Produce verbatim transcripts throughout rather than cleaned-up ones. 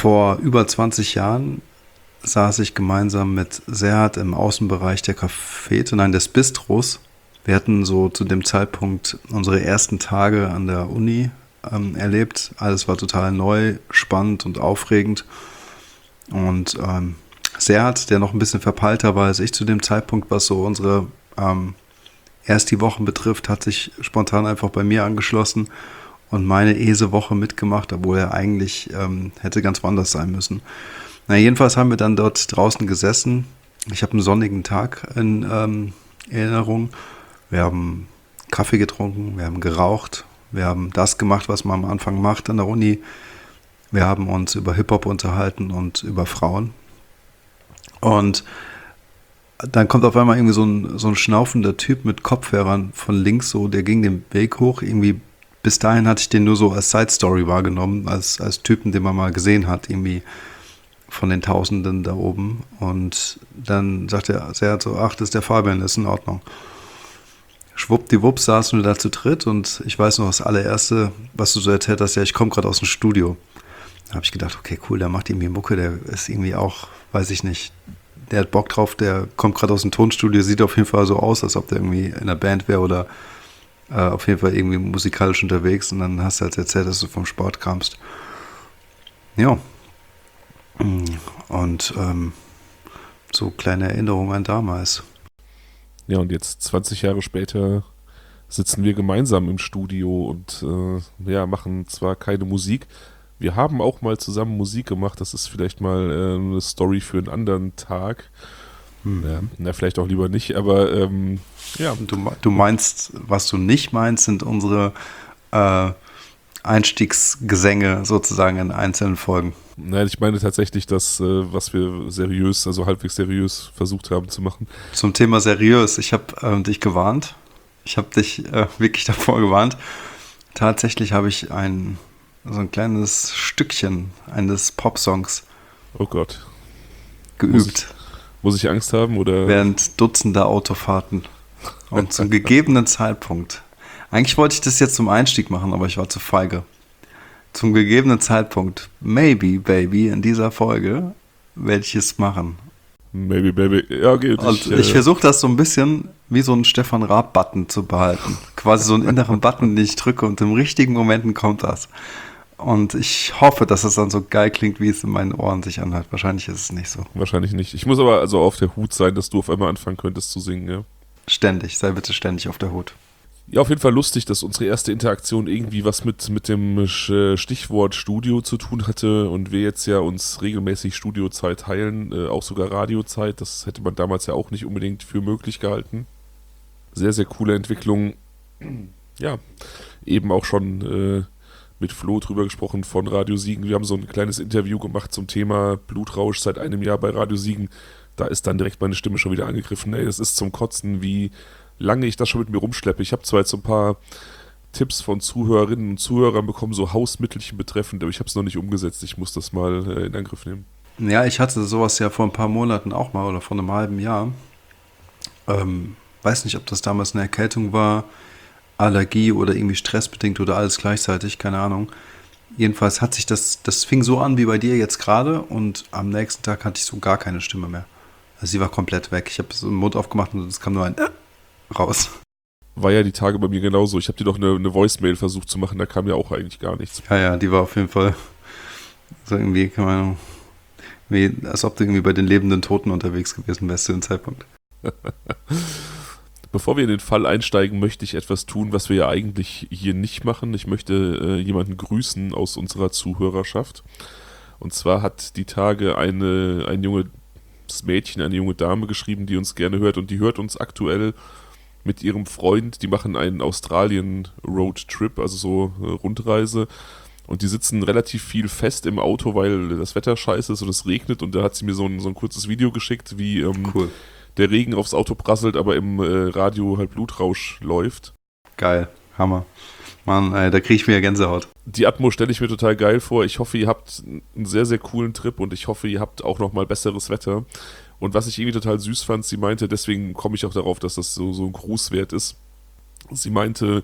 Vor über zwanzig Jahren saß ich gemeinsam mit Serhat im Außenbereich der Cafete, nein, des Bistros. Wir hatten so zu dem Zeitpunkt unsere ersten Tage an der Uni ähm, erlebt. Alles war total neu, spannend und aufregend. Und ähm, Serhat, der noch ein bisschen verpeilter war als ich zu dem Zeitpunkt, was so unsere ähm, erst die Wochen betrifft, hat sich spontan einfach bei mir angeschlossen und meine Ese-Woche mitgemacht, obwohl er eigentlich ähm, hätte ganz woanders sein müssen. Na, jedenfalls haben wir dann dort draußen gesessen. Ich habe einen sonnigen Tag in ähm, Erinnerung. Wir haben Kaffee getrunken, wir haben geraucht, wir haben das gemacht, was man am Anfang macht an der Uni. Wir haben uns über Hip-Hop unterhalten und über Frauen. Und dann kommt auf einmal irgendwie so ein, so ein schnaufender Typ mit Kopfhörern von links, so, der ging den Weg hoch. Irgendwie bis dahin hatte ich den nur so als Side-Story wahrgenommen, als, als Typen, den man mal gesehen hat, irgendwie von den Tausenden da oben. Und dann sagt er sehr so, ach, das ist der Fabian, das ist in Ordnung. Schwuppdiwupps saßen wir da zu dritt und ich weiß noch, das allererste, was du so erzählt hast, ja, ich komme gerade aus dem Studio. Da habe ich gedacht, okay, cool, der macht irgendwie Mucke, der ist irgendwie auch, weiß ich nicht, der hat Bock drauf, der kommt gerade aus dem Tonstudio, sieht auf jeden Fall so aus, als ob der irgendwie in einer Band wäre oder äh, auf jeden Fall irgendwie musikalisch unterwegs. Und dann hast du halt erzählt, dass du vom Sport kamst. Ja. Und ähm, so kleine Erinnerungen an damals. Ja, und jetzt zwanzig Jahre später sitzen wir gemeinsam im Studio und äh, ja, machen zwar keine Musik. Wir haben auch mal zusammen Musik gemacht. Das ist vielleicht mal äh, eine Story für einen anderen Tag. Hm. Ja, na, vielleicht auch lieber nicht, aber ähm, ja. Du, du meinst, was du nicht meinst, sind unsere äh, Einstiegsgesänge sozusagen in einzelnen Folgen. Nein, ich meine tatsächlich das, äh, was wir seriös, also halbwegs seriös versucht haben zu machen. Zum Thema seriös. Ich habe äh, dich gewarnt. Ich habe dich äh, wirklich davor gewarnt. Tatsächlich habe ich ein so ein kleines Stückchen eines Popsongs Oh Gott. geübt. Muss ich, muss ich Angst haben? Oder? Während dutzender Autofahrten. Und zum gegebenen Zeitpunkt. Eigentlich wollte ich das jetzt zum Einstieg machen, aber ich war zu feige. Zum gegebenen Zeitpunkt, maybe, baby, in dieser Folge werde ich es machen. Maybe, baby. Ja, geht. Und ich ich äh, versuche das so ein bisschen wie so einen Stefan Raab-Button zu behalten. Quasi so einen inneren Button, den ich drücke und im richtigen Momenten kommt das. Und ich hoffe, dass es dann so geil klingt, wie es in meinen Ohren sich anhört. Wahrscheinlich ist es nicht so. wahrscheinlich nicht. Ich muss aber also auf der Hut sein, dass du auf einmal anfangen könntest zu singen, ja. Ständig, sei bitte ständig auf der Hut. Ja, auf jeden Fall lustig, dass unsere erste Interaktion irgendwie was mit, mit dem Stichwort Studio zu tun hatte und wir jetzt ja uns regelmäßig Studiozeit teilen, äh, auch sogar Radiozeit. Das hätte man damals ja auch nicht unbedingt für möglich gehalten. Sehr, sehr coole Entwicklung. Ja, eben auch schon äh, mit Flo drüber gesprochen von Radio Siegen. Wir haben so ein kleines Interview gemacht zum Thema Blutrausch seit einem Jahr bei Radio Siegen. Da ist dann direkt meine Stimme schon wieder angegriffen. Ey, das ist zum Kotzen, wie lange ich das schon mit mir rumschleppe. Ich habe zwar jetzt so ein paar Tipps von Zuhörerinnen und Zuhörern bekommen, so Hausmittelchen betreffend, aber ich habe es noch nicht umgesetzt. Ich muss das mal äh, in Angriff nehmen. Ja, ich hatte sowas ja vor ein paar Monaten auch mal oder vor einem halben Jahr. Ähm, weiß nicht, ob das damals eine Erkältung war, Allergie oder irgendwie stressbedingt oder alles gleichzeitig, keine Ahnung. Jedenfalls hat sich das, das fing so an wie bei dir jetzt gerade und am nächsten Tag hatte ich so gar keine Stimme mehr. Also sie war komplett weg. Ich habe so den Mund aufgemacht und es kam nur ein äh raus. War ja die Tage bei mir genauso. Ich habe dir doch eine, eine Voicemail versucht zu machen, da kam ja auch eigentlich gar nichts. Ja, ja, die war auf jeden Fall so irgendwie, keine Ahnung, wie, als ob du irgendwie bei den lebenden Toten unterwegs gewesen wärst zu dem Zeitpunkt. Bevor wir in den Fall einsteigen, möchte ich etwas tun, was wir ja eigentlich hier nicht machen. Ich möchte äh, jemanden grüßen aus unserer Zuhörerschaft. Und zwar hat die Tage eine, ein junges Mädchen, eine junge Dame geschrieben, die uns gerne hört. Und die hört uns aktuell mit ihrem Freund. Die machen einen Australien-Roadtrip, also so eine Rundreise. Und die sitzen relativ viel fest im Auto, weil das Wetter scheiße ist und es regnet. Und da hat sie mir so ein, so ein kurzes Video geschickt, wie ähm, Cool. der Regen aufs Auto prasselt, aber im äh, Radio halt Blutrausch läuft. Geil, Hammer. Mann, ey, da kriege ich mir ja Gänsehaut. Die Atmo stelle ich mir total geil vor. Ich hoffe, ihr habt einen sehr, sehr coolen Trip und ich hoffe, ihr habt auch nochmal besseres Wetter. Und was ich irgendwie total süß fand, sie meinte, deswegen komme ich auch darauf, dass das so, so ein Gruß wert ist. Sie meinte,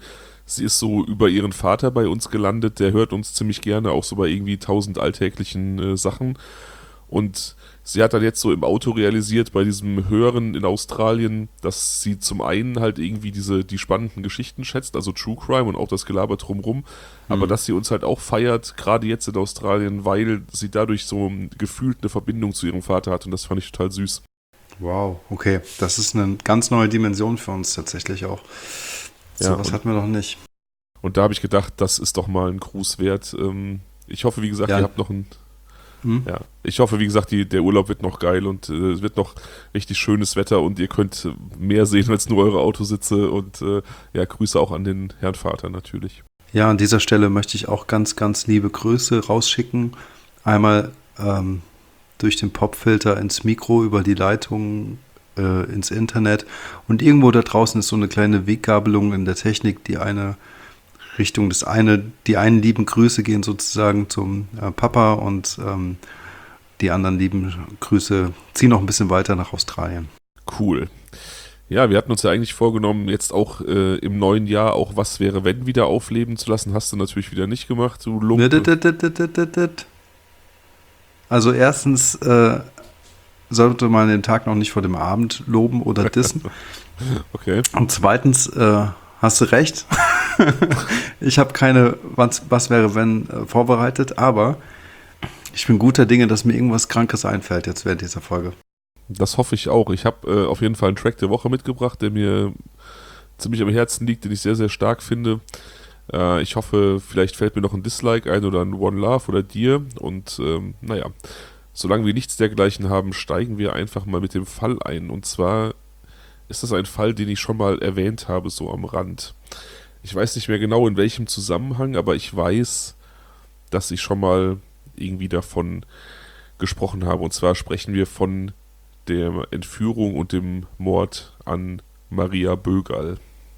Sie ist so über ihren Vater bei uns gelandet, der hört uns ziemlich gerne, auch so bei irgendwie tausend alltäglichen äh, Sachen. Und sie hat dann jetzt so im Auto realisiert, bei diesem Hören in Australien, dass sie zum einen halt irgendwie diese die spannenden Geschichten schätzt, also True Crime und auch das Gelaber drumrum, aber Mhm. dass sie uns halt auch feiert, gerade jetzt in Australien, weil sie dadurch so gefühlt eine Verbindung zu ihrem Vater hat und das fand ich total süß. Wow, okay. Das ist eine ganz neue Dimension für uns tatsächlich auch. Ja, Sowas und, hatten wir noch nicht. und da habe ich gedacht, das ist doch mal ein Gruß wert. Ähm, ich hoffe, wie gesagt, Ja. ihr habt noch ein Hm? Ja, ich hoffe, wie gesagt, die, der Urlaub wird noch geil und äh, es wird noch richtig schönes Wetter und ihr könnt äh, mehr sehen als nur eure Autositze und äh, ja, Grüße auch an den Herrn Vater natürlich. Ja, an dieser Stelle möchte ich auch ganz, ganz liebe Grüße rausschicken. Einmal ähm, durch den Popfilter ins Mikro, über die Leitung äh, ins Internet. Und irgendwo da draußen ist so eine kleine Weggabelung in der Technik, die eine Richtung, das eine, die einen lieben Grüße gehen sozusagen zum äh, Papa und ähm, die anderen lieben Grüße ziehen noch ein bisschen weiter nach Australien. Cool. Ja, wir hatten uns ja eigentlich vorgenommen, jetzt auch äh, im neuen Jahr auch Was wäre wenn wieder aufleben zu lassen. Hast du natürlich wieder nicht gemacht, du Lumpe. Also erstens äh, sollte man den Tag noch nicht vor dem Abend loben oder dissen. Okay. Und zweitens äh, hast du recht. Ich habe keine was, was wäre wenn äh, vorbereitet, aber ich bin guter Dinge, dass mir irgendwas Krankes einfällt jetzt während dieser Folge. Das hoffe ich auch. Ich habe äh, auf jeden Fall einen Track der Woche mitgebracht, der mir ziemlich am Herzen liegt, den ich sehr, sehr stark finde. Äh, ich hoffe, vielleicht fällt mir noch ein Dislike ein oder ein One Love oder dir. Und ähm, naja, solange wir nichts dergleichen haben, steigen wir einfach mal mit dem Fall ein. Und zwar ist das ein Fall, den ich schon mal erwähnt habe, so am Rand. Ich weiß nicht mehr genau in welchem Zusammenhang, aber ich weiß, dass ich schon mal irgendwie davon gesprochen habe. Und zwar sprechen wir von der Entführung und dem Mord an Maria Bögerl.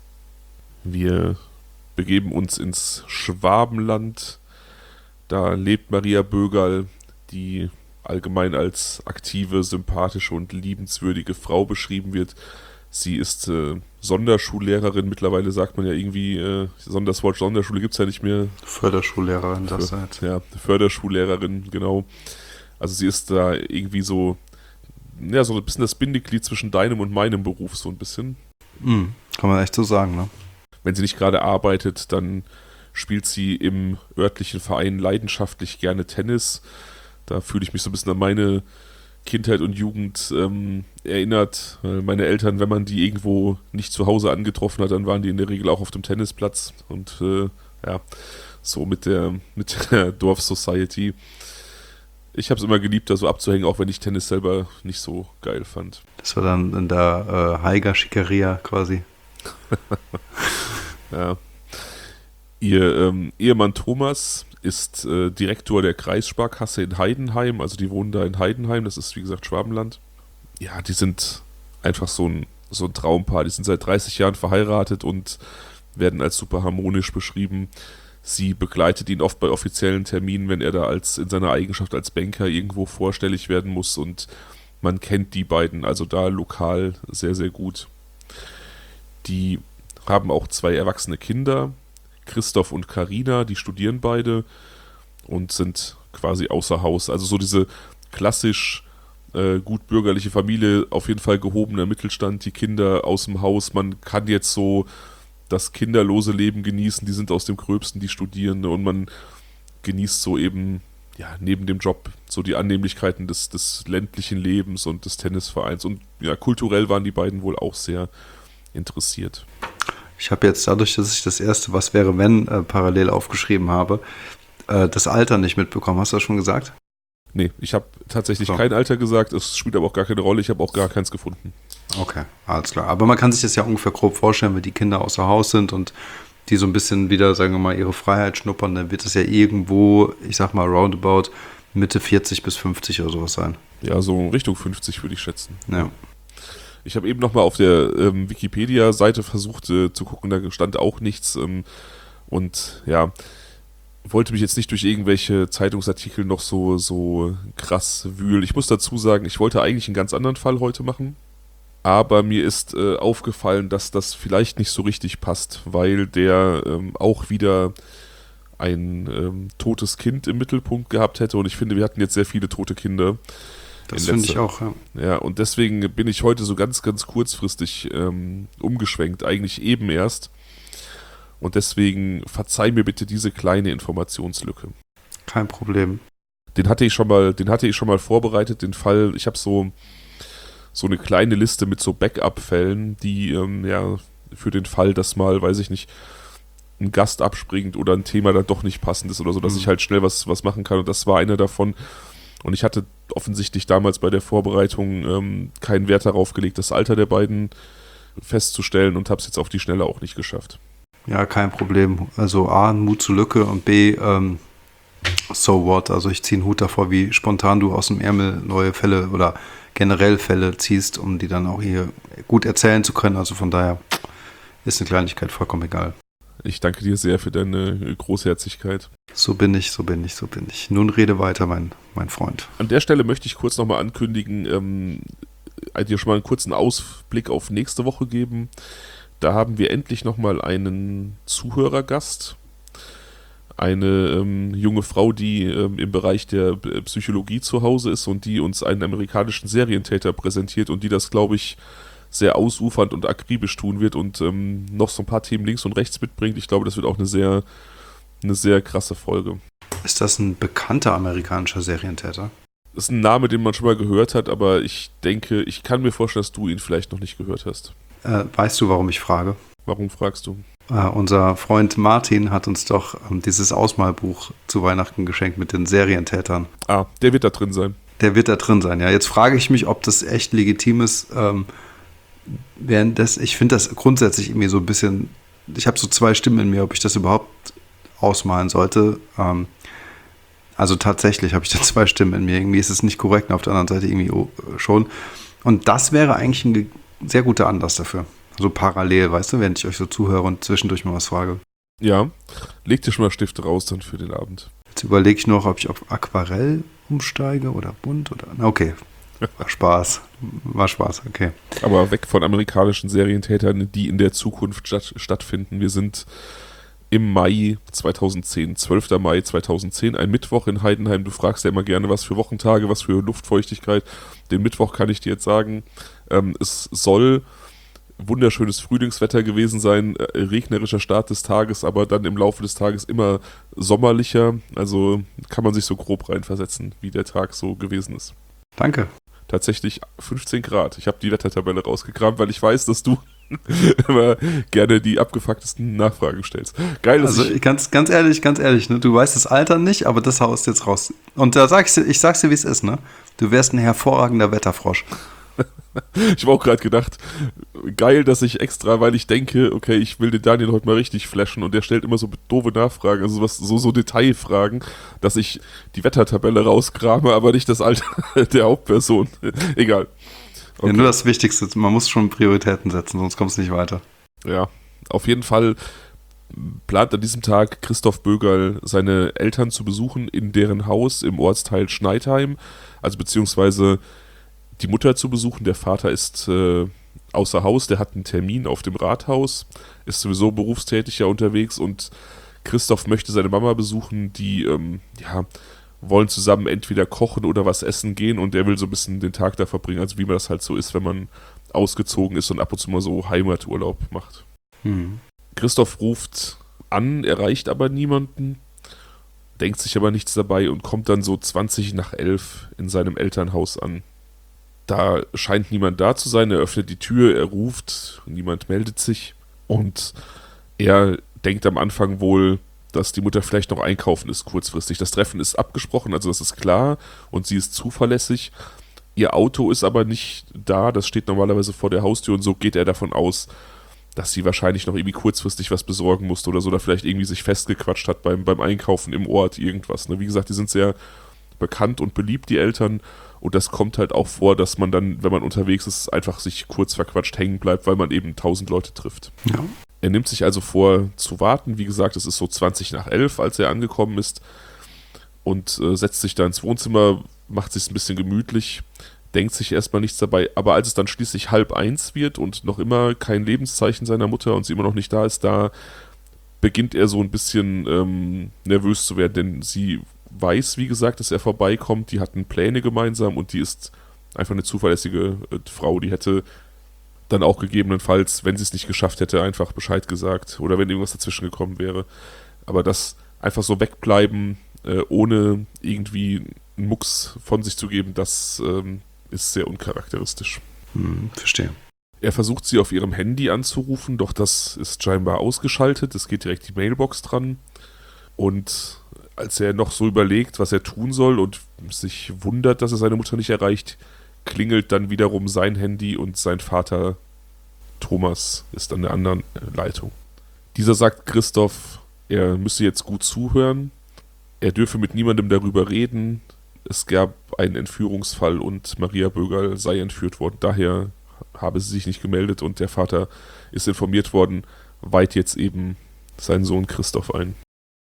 Wir begeben uns ins Schwabenland. Da lebt Maria Bögerl, die allgemein als aktive, sympathische und liebenswürdige Frau beschrieben wird. Sie ist äh, Sonderschullehrerin, mittlerweile sagt man ja irgendwie, äh, das Wort Sonderschule gibt es ja nicht mehr. Förderschullehrerin, das seid. Ja, Förderschullehrerin, genau. Also sie ist da irgendwie so, ja, so ein bisschen das Bindeglied zwischen deinem und meinem Beruf, so ein bisschen. Mhm, kann man echt so sagen, ne? Wenn sie nicht gerade arbeitet, dann spielt sie im örtlichen Verein leidenschaftlich gerne Tennis. Da fühle ich mich so ein bisschen an meine Kindheit und Jugend ähm, erinnert. Meine Eltern, wenn man die irgendwo nicht zu Hause angetroffen hat, dann waren die in der Regel auch auf dem Tennisplatz und äh, ja, so mit der, mit der Dorf-Society. Ich habe es immer geliebt, da so abzuhängen, auch wenn ich Tennis selber nicht so geil fand. Das war dann in der äh, Haiger Schickeria quasi. Ja. Ihr ähm, Ehemann Thomas ist äh, Direktor der Kreissparkasse in Heidenheim, also die wohnen da in Heidenheim, das ist wie gesagt Schwabenland. Ja, die sind einfach so ein, so ein Traumpaar, die sind seit dreißig Jahren verheiratet und werden als super harmonisch beschrieben. Sie begleitet ihn oft bei offiziellen Terminen, wenn er da als in seiner Eigenschaft als Banker irgendwo vorstellig werden muss und man kennt die beiden, also da lokal sehr, sehr gut. Die haben auch zwei erwachsene Kinder, Christoph und Carina, die studieren beide und sind quasi außer Haus. Also so diese klassisch äh, gut bürgerliche Familie, auf jeden Fall gehobener Mittelstand, die Kinder aus dem Haus. Man kann jetzt so das kinderlose Leben genießen, die sind aus dem Gröbsten, die Studierende und man genießt so eben, ja, neben dem Job so die Annehmlichkeiten des, des ländlichen Lebens und des Tennisvereins und ja, kulturell waren die beiden wohl auch sehr interessiert. Ich habe jetzt dadurch, dass ich das erste Was wäre wenn äh, parallel aufgeschrieben habe, äh, das Alter nicht mitbekommen. Hast du das schon gesagt? Nee, ich habe tatsächlich So. kein Alter gesagt, es spielt aber auch gar keine Rolle, ich habe auch gar keins gefunden. Okay, alles klar. Aber man kann sich das ja ungefähr grob vorstellen, wenn die Kinder außer Haus sind und die so ein bisschen wieder, sagen wir mal, ihre Freiheit schnuppern, dann wird es ja irgendwo, ich sag mal, roundabout Mitte vierzig bis fünfzig oder sowas sein. Ja, so Richtung fünfzig würde ich schätzen. Ja. Ich habe eben nochmal auf der ähm, Wikipedia-Seite versucht äh, zu gucken, da stand auch nichts ähm, und ja, wollte mich jetzt nicht durch irgendwelche Zeitungsartikel noch so, so krass wühlen. Ich muss dazu sagen, ich wollte eigentlich einen ganz anderen Fall heute machen. Aber mir ist äh, aufgefallen, dass das vielleicht nicht so richtig passt, weil der ähm, auch wieder ein ähm, totes Kind im Mittelpunkt gehabt hätte. Und ich finde, wir hatten jetzt sehr viele tote Kinder. Das finde ich auch, ja. Ja, und deswegen bin ich heute so ganz, ganz kurzfristig ähm, umgeschwenkt, eigentlich eben erst. Und deswegen verzeih mir bitte diese kleine Informationslücke. Kein Problem. Den hatte ich schon mal, den hatte ich schon mal vorbereitet, den Fall. Ich habe so so eine kleine Liste mit so Backup-Fällen, die ähm, ja für den Fall, dass mal, weiß ich nicht, ein Gast abspringt oder ein Thema dann doch nicht passend ist oder so, dass Mhm. ich halt schnell was, was machen kann. Und das war einer davon. Und ich hatte offensichtlich damals bei der Vorbereitung ähm, keinen Wert darauf gelegt, das Alter der beiden festzustellen und habe es jetzt auf die Schnelle auch nicht geschafft. Ja, kein Problem. Also A, Mut zur Lücke und B, ähm, so what. Also ich ziehe einen Hut davor, wie spontan du aus dem Ärmel neue Fälle oder generell Fälle ziehst, um die dann auch hier gut erzählen zu können. Also von daher ist eine Kleinigkeit vollkommen egal. Ich danke dir sehr für deine Großherzigkeit. So bin ich, so bin ich, so bin ich. Nun rede weiter, mein, mein Freund. An der Stelle möchte ich kurz nochmal ankündigen, ähm, dir schon mal einen kurzen Ausblick auf nächste Woche geben. Da haben wir endlich nochmal einen Zuhörergast. Eine ähm, junge Frau, die ähm, im Bereich der B- Psychologie zu Hause ist und die uns einen amerikanischen Serientäter präsentiert und die das, glaube ich, sehr ausufernd und akribisch tun wird und ähm, noch so ein paar Themen links und rechts mitbringt. Ich glaube, das wird auch eine sehr, eine sehr krasse Folge. Ist das ein bekannter amerikanischer Serientäter? Das ist ein Name, den man schon mal gehört hat, aber ich denke, ich kann mir vorstellen, dass du ihn vielleicht noch nicht gehört hast. Äh, weißt du, warum ich frage? Warum fragst du? Äh, unser Freund Martin hat uns doch ähm, dieses Ausmalbuch zu Weihnachten geschenkt mit den Serientätern. Ah, der wird da drin sein. Der wird da drin sein, ja. Jetzt frage ich mich, ob das echt legitim ist. Ähm, während das, ich finde das grundsätzlich irgendwie so ein bisschen, ich habe so zwei Stimmen in mir, ob ich das überhaupt ausmalen sollte. Ähm, also tatsächlich habe ich da zwei Stimmen in mir. Irgendwie ist es nicht korrekt und auf der anderen Seite irgendwie schon. Und das wäre eigentlich ein ge- sehr guter Anlass dafür. So parallel, weißt du, während ich euch so zuhöre und zwischendurch mal was frage. Ja, leg dir schon mal Stifte raus dann für den Abend. Jetzt überlege ich noch, ob ich auf Aquarell umsteige oder bunt oder. Na, okay. War Spaß. War Spaß, okay. Aber weg von amerikanischen Serientätern, die in der Zukunft statt, stattfinden. Wir sind im Mai zweitausendzehn, zwölfter Mai zweitausendzehn, ein Mittwoch in Heidenheim. Du fragst ja immer gerne, was für Wochentage, was für Luftfeuchtigkeit. Den Mittwoch kann ich dir jetzt sagen, ähm, es soll wunderschönes Frühlingswetter gewesen sein, äh, regnerischer Start des Tages, aber dann im Laufe des Tages immer sommerlicher. Also kann man sich so grob reinversetzen, wie der Tag so gewesen ist. Danke. Tatsächlich fünfzehn Grad. Ich habe die Wettertabelle rausgekramt, weil ich weiß, dass du immer gerne die abgefucktesten Nachfragen stellst. Geil, dass Also ich... ganz, ganz ehrlich, ganz ehrlich, ne? Du weißt das Alter nicht, aber das haust jetzt raus. Und da sag ich dir, ich sag's dir, wie es ist, ne? Du wärst ein hervorragender Wetterfrosch. Ich habe auch gerade gedacht, geil, dass ich extra, weil ich denke, okay, ich will den Daniel heute mal richtig flashen und der stellt immer so doofe Nachfragen, also was, so, so Detailfragen, dass ich die Wettertabelle rauskrame, aber nicht das Alter der Hauptperson. Egal. Okay. Ja, nur das Wichtigste, man muss schon Prioritäten setzen, sonst kommst du nicht weiter. Ja, auf jeden Fall plant an diesem Tag Christoph Bögerl seine Eltern zu besuchen in deren Haus im Ortsteil Schneidheim, also beziehungsweise die Mutter zu besuchen. Der Vater ist äh, außer Haus, der hat einen Termin auf dem Rathaus, ist sowieso berufstätig ja unterwegs und Christoph möchte seine Mama besuchen, die ähm, ja, wollen zusammen entweder kochen oder was essen gehen und der will so ein bisschen den Tag da verbringen, also wie man das halt so ist, wenn man ausgezogen ist und ab und zu mal so Heimaturlaub macht. Hm. Christoph ruft an, erreicht aber niemanden, denkt sich aber nichts dabei und kommt dann so zwanzig nach elf in seinem Elternhaus an. Da scheint niemand da zu sein, er öffnet die Tür, er ruft, niemand meldet sich und er denkt am Anfang wohl, dass die Mutter vielleicht noch einkaufen ist kurzfristig. Das Treffen ist abgesprochen, also das ist klar und sie ist zuverlässig. Ihr Auto ist aber nicht da, das steht normalerweise vor der Haustür und so geht er davon aus, dass sie wahrscheinlich noch irgendwie kurzfristig was besorgen musste oder so, oder vielleicht irgendwie sich festgequatscht hat beim, beim Einkaufen im Ort, irgendwas. Ne? Wie gesagt, die sind sehr bekannt und beliebt, die Eltern. Und das kommt halt auch vor, dass man dann, wenn man unterwegs ist, einfach sich kurz verquatscht hängen bleibt, weil man eben tausend Leute trifft. Ja. Er nimmt sich also vor zu warten. Wie gesagt, es ist so zwanzig nach elf, als er angekommen ist. Und äh, setzt sich da ins Wohnzimmer, macht sich ein bisschen gemütlich. denkt sich erstmal nichts dabei, aber als es dann schließlich halb eins wird und noch immer kein Lebenszeichen seiner Mutter und sie immer noch nicht da ist, da beginnt er so ein bisschen ähm, nervös zu werden, denn sie weiß, wie gesagt, dass er vorbeikommt, die hatten Pläne gemeinsam und die ist einfach eine zuverlässige äh, Frau, die hätte dann auch gegebenenfalls, wenn sie es nicht geschafft hätte, einfach Bescheid gesagt oder wenn irgendwas dazwischen gekommen wäre. Aber das einfach so wegbleiben, äh, ohne irgendwie einen Mucks von sich zu geben, das ähm, ist sehr uncharakteristisch. Hm, verstehe. Er versucht sie auf ihrem Handy anzurufen, doch das ist scheinbar ausgeschaltet. Es geht direkt die Mailbox dran. Und als er noch so überlegt, was er tun soll und sich wundert, dass er seine Mutter nicht erreicht, klingelt dann wiederum sein Handy und sein Vater Thomas ist an der anderen Leitung. Dieser sagt Christoph, er müsse jetzt gut zuhören. Er dürfe mit niemandem darüber reden. Es gab einen Entführungsfall und Maria Bögerl sei entführt worden. Daher habe sie sich nicht gemeldet und der Vater ist informiert worden, weiht jetzt eben seinen Sohn Christoph ein.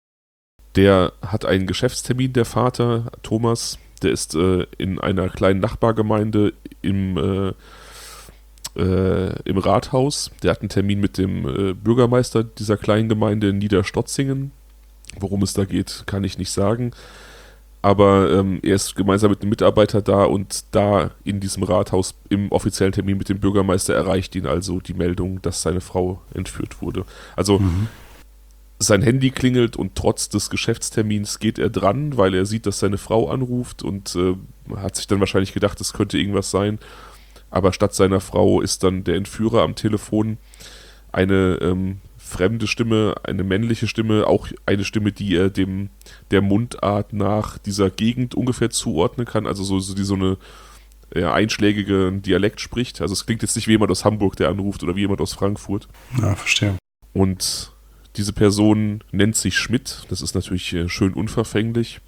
Der hat einen Geschäftstermin, der Vater, Thomas. Der ist äh, in einer kleinen Nachbargemeinde im, äh, äh, im Rathaus. Der hat einen Termin mit dem äh, Bürgermeister dieser kleinen Gemeinde in Niederstotzingen. Worum es da geht, kann ich nicht sagen. Aber ähm, er ist gemeinsam mit einem Mitarbeiter da und da in diesem Rathaus im offiziellen Termin mit dem Bürgermeister erreicht ihn also die Meldung, dass seine Frau entführt wurde. Also mhm. sein Handy klingelt und trotz des Geschäftstermins geht er dran, weil er sieht, dass seine Frau anruft und äh, hat sich dann wahrscheinlich gedacht, es könnte irgendwas sein. Aber statt seiner Frau ist dann der Entführer am Telefon, eine ähm, fremde Stimme, eine männliche Stimme, auch eine Stimme, die er dem der Mundart nach dieser Gegend ungefähr zuordnen kann, also so, so die so eine ja, einschlägige Dialekt spricht. Also es klingt jetzt nicht wie jemand aus Hamburg, der anruft oder wie jemand aus Frankfurt. Ja, verstehe. Und diese Person nennt sich Schmidt, das ist natürlich äh, schön unverfänglich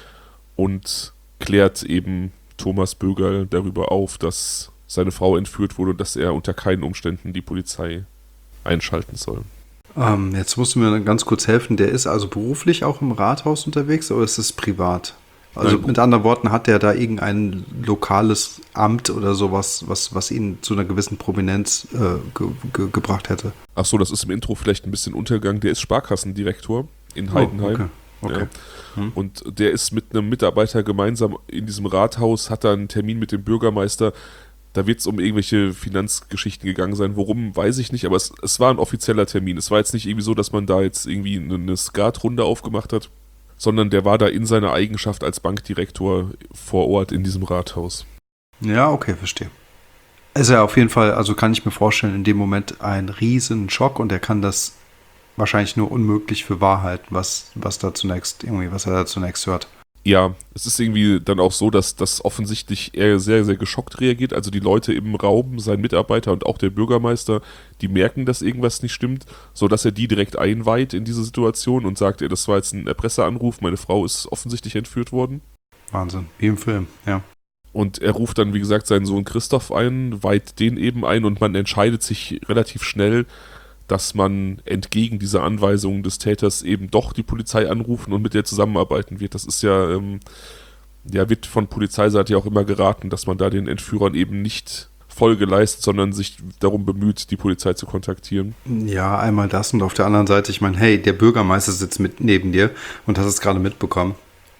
und klärt eben Thomas Bögerl darüber auf, dass seine Frau entführt wurde und dass er unter keinen Umständen die Polizei einschalten soll. Ähm, jetzt musst du mir ganz kurz helfen. Der ist also beruflich auch im Rathaus unterwegs oder ist es privat? Also Nein, mit anderen Worten, hat der da irgendein lokales Amt oder sowas, was, was ihn zu einer gewissen Prominenz äh, ge- ge- gebracht hätte? Ach so, das ist im Intro vielleicht ein bisschen Untergang. Der ist Sparkassendirektor in Heidenheim. Oh, okay. Okay. Ja. Hm. Und der ist mit einem Mitarbeiter gemeinsam in diesem Rathaus, hat da einen Termin mit dem Bürgermeister. Da wird es um irgendwelche Finanzgeschichten gegangen sein. Worum, weiß ich nicht, aber es, es war ein offizieller Termin. Es war jetzt nicht irgendwie so, dass man da jetzt irgendwie eine, eine Skatrunde aufgemacht hat, sondern der war da in seiner Eigenschaft als Bankdirektor vor Ort in diesem Rathaus. Ja, okay, verstehe. Ist ja auf jeden Fall, also kann ich mir vorstellen, in dem Moment ein riesen Schock und er kann das wahrscheinlich nur unmöglich für wahr halten, was, was da zunächst, irgendwie, was er da zunächst hört. Ja, es ist irgendwie dann auch so, dass das offensichtlich er sehr, sehr geschockt reagiert. Also die Leute im Raum, sein Mitarbeiter und auch der Bürgermeister, die merken, dass irgendwas nicht stimmt, sodass er die direkt einweiht in diese Situation und sagt, ey, das war jetzt ein Erpresseranruf, meine Frau ist offensichtlich entführt worden. Wahnsinn, wie im Film, ja. Und er ruft dann, wie gesagt, seinen Sohn Christoph ein, weiht den eben ein und man entscheidet sich relativ schnell, dass man entgegen dieser Anweisungen des Täters eben doch die Polizei anrufen und mit der zusammenarbeiten wird. Das ist ja, ähm, ja, wird von Polizeiseite ja auch immer geraten, dass man da den Entführern eben nicht Folge leistet, sondern sich darum bemüht, die Polizei zu kontaktieren. Ja, einmal das und auf der anderen Seite, ich meine, hey, der Bürgermeister sitzt mit neben dir und hast es gerade mitbekommen.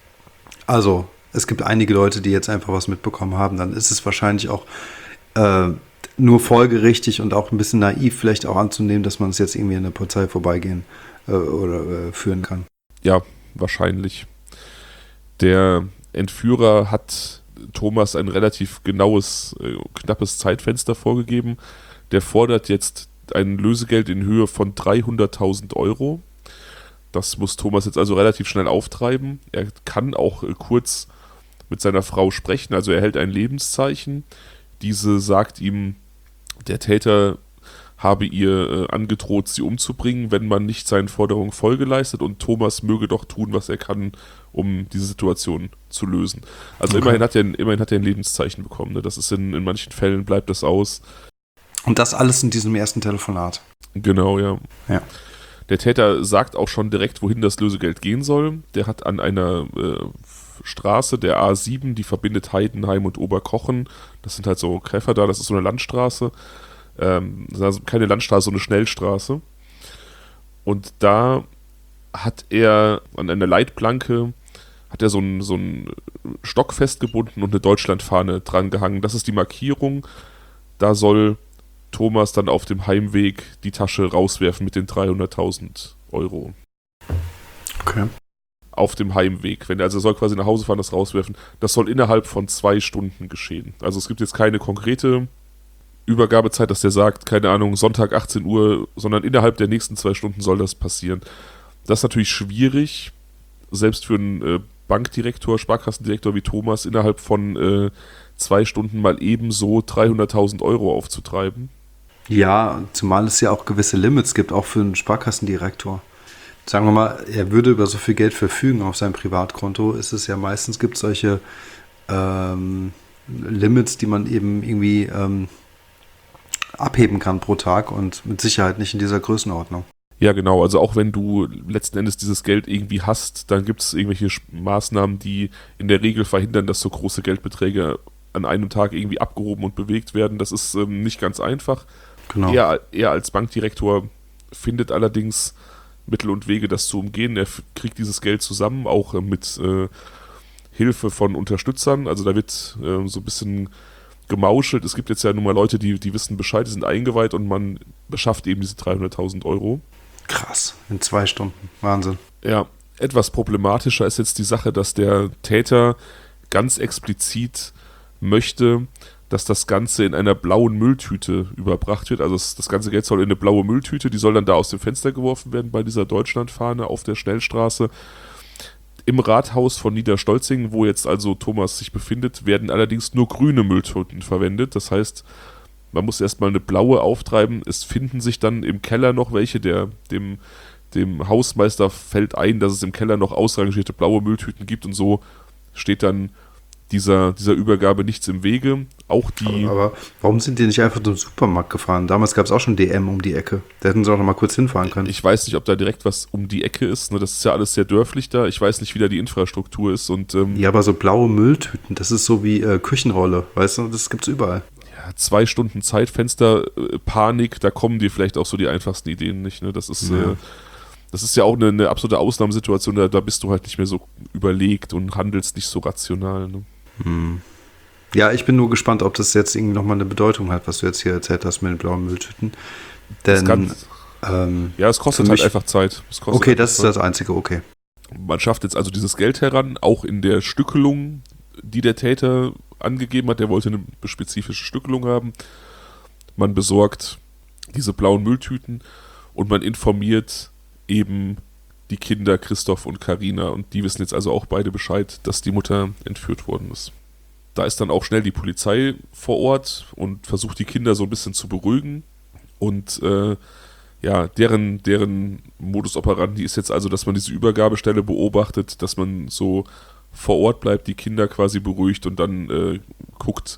Also, es gibt einige Leute, die jetzt einfach was mitbekommen haben, dann ist es wahrscheinlich auch äh, nur folgerichtig und auch ein bisschen naiv vielleicht auch anzunehmen, dass man es jetzt irgendwie an der Polizei vorbeigehen äh, oder äh, führen kann. Ja, wahrscheinlich. Der Entführer hat Thomas ein relativ genaues, äh, knappes Zeitfenster vorgegeben. Der fordert jetzt ein Lösegeld in Höhe von dreihunderttausend Euro. Das muss Thomas jetzt also relativ schnell auftreiben. Er kann auch äh, kurz mit seiner Frau sprechen, also er hält ein Lebenszeichen. Diese sagt ihm, der Täter habe ihr äh, angedroht, sie umzubringen, wenn man nicht seinen Forderungen Folge leistet und Thomas möge doch tun, was er kann, um diese Situation zu lösen. Also okay. immerhin, hat er, immerhin hat er ein Lebenszeichen bekommen. Ne? Das ist in, in manchen Fällen bleibt das aus. Und das alles in diesem ersten Telefonat. Genau, ja. Ja. Der Täter sagt auch schon direkt, wohin das Lösegeld gehen soll. Der hat an einer äh, Straße, der A sieben, die verbindet Heidenheim und Oberkochen. Das sind halt so Kräfer da, das ist so eine Landstraße. Ähm, also keine Landstraße, so eine Schnellstraße. Und da hat er an einer Leitplanke hat er so einen, so einen Stock festgebunden und eine Deutschlandfahne dran gehangen. Das ist die Markierung. Da soll Thomas dann auf dem Heimweg die Tasche rauswerfen mit den dreihunderttausend Euro. Okay. Auf dem Heimweg. Wenn er also soll quasi nach Hause fahren, das rauswerfen. Das soll innerhalb von zwei Stunden geschehen. Also es gibt jetzt keine konkrete Übergabezeit, dass der sagt, keine Ahnung, Sonntag achtzehn Uhr, sondern innerhalb der nächsten zwei Stunden soll das passieren. Das ist natürlich schwierig, selbst für einen äh, Bankdirektor, Sparkassendirektor wie Thomas, innerhalb von äh, zwei Stunden mal ebenso dreihunderttausend Euro aufzutreiben. Ja, zumal es ja auch gewisse Limits gibt, auch für einen Sparkassendirektor. Sagen wir mal, er würde über so viel Geld verfügen auf seinem Privatkonto, ist es ja meistens, gibt es solche ähm, Limits, die man eben irgendwie ähm, abheben kann pro Tag und mit Sicherheit nicht in dieser Größenordnung. Ja, genau. Also auch wenn du letzten Endes dieses Geld irgendwie hast, dann gibt es irgendwelche Maßnahmen, die in der Regel verhindern, dass so große Geldbeträge an einem Tag irgendwie abgehoben und bewegt werden. Das ist ähm, nicht ganz einfach. Genau. Er, er als Bankdirektor findet allerdings Mittel und Wege, das zu umgehen. Er f- kriegt dieses Geld zusammen, auch äh, mit äh, Hilfe von Unterstützern. Also da wird äh, so ein bisschen gemauschelt. Es gibt jetzt ja nun mal Leute, die, die wissen Bescheid, die sind eingeweiht und man beschafft eben diese dreihunderttausend Euro. Krass, in zwei Stunden. Wahnsinn. Ja, etwas problematischer ist jetzt die Sache, dass der Täter ganz explizit möchte, dass das Ganze in einer blauen Mülltüte überbracht wird. Also das, das ganze Geld soll in eine blaue Mülltüte, die soll dann da aus dem Fenster geworfen werden bei dieser Deutschlandfahne auf der Schnellstraße. Im Rathaus von Niederstolzingen, wo jetzt also Thomas sich befindet, werden allerdings nur grüne Mülltüten verwendet. Das heißt, man muss erstmal eine blaue auftreiben. Es finden sich dann im Keller noch welche. Der, dem, dem Hausmeister fällt ein, dass es im Keller noch ausrangierte blaue Mülltüten gibt und so steht dann dieser, dieser Übergabe nichts im Wege. Auch die. Aber, aber warum sind die nicht einfach zum Supermarkt gefahren? Damals gab es auch schon D M um die Ecke. Da hätten sie auch noch mal kurz hinfahren können. Ich weiß nicht, ob da direkt was um die Ecke ist. Das ist ja alles sehr dörflich da. Ich weiß nicht, wie da die Infrastruktur ist. Und, ähm, ja, aber so blaue Mülltüten, das ist so wie äh, Küchenrolle, weißt du? Das gibt's überall. Zwei Stunden Zeitfenster, äh, Panik, da kommen dir vielleicht auch so die einfachsten Ideen nicht. Ne? Das ist, Ja. äh, das ist ja auch eine, eine absolute Ausnahmesituation, da, da bist du halt nicht mehr so überlegt und handelst nicht so rational. Ne? Hm. Ja, ich bin nur gespannt, ob das jetzt irgendwie nochmal eine Bedeutung hat, was du jetzt hier erzählt hast mit den blauen Mülltüten. Denn, Das kann, ähm, ja, es kostet halt einfach Zeit. Es kostet okay, einfach das ist Zeit. das Einzige, okay. Man schafft jetzt also dieses Geld heran, auch in der Stückelung, die der Täter angegeben hat. Der wollte eine spezifische Stückelung haben. Man besorgt diese blauen Mülltüten und man informiert eben die Kinder Christoph und Carina und die wissen jetzt also auch beide Bescheid, dass die Mutter entführt worden ist. Da ist dann auch schnell die Polizei vor Ort und versucht die Kinder so ein bisschen zu beruhigen und äh, ja, deren, deren Modus operandi ist jetzt also, dass man diese Übergabestelle beobachtet, dass man so vor Ort bleibt, die Kinder quasi beruhigt und dann äh, guckt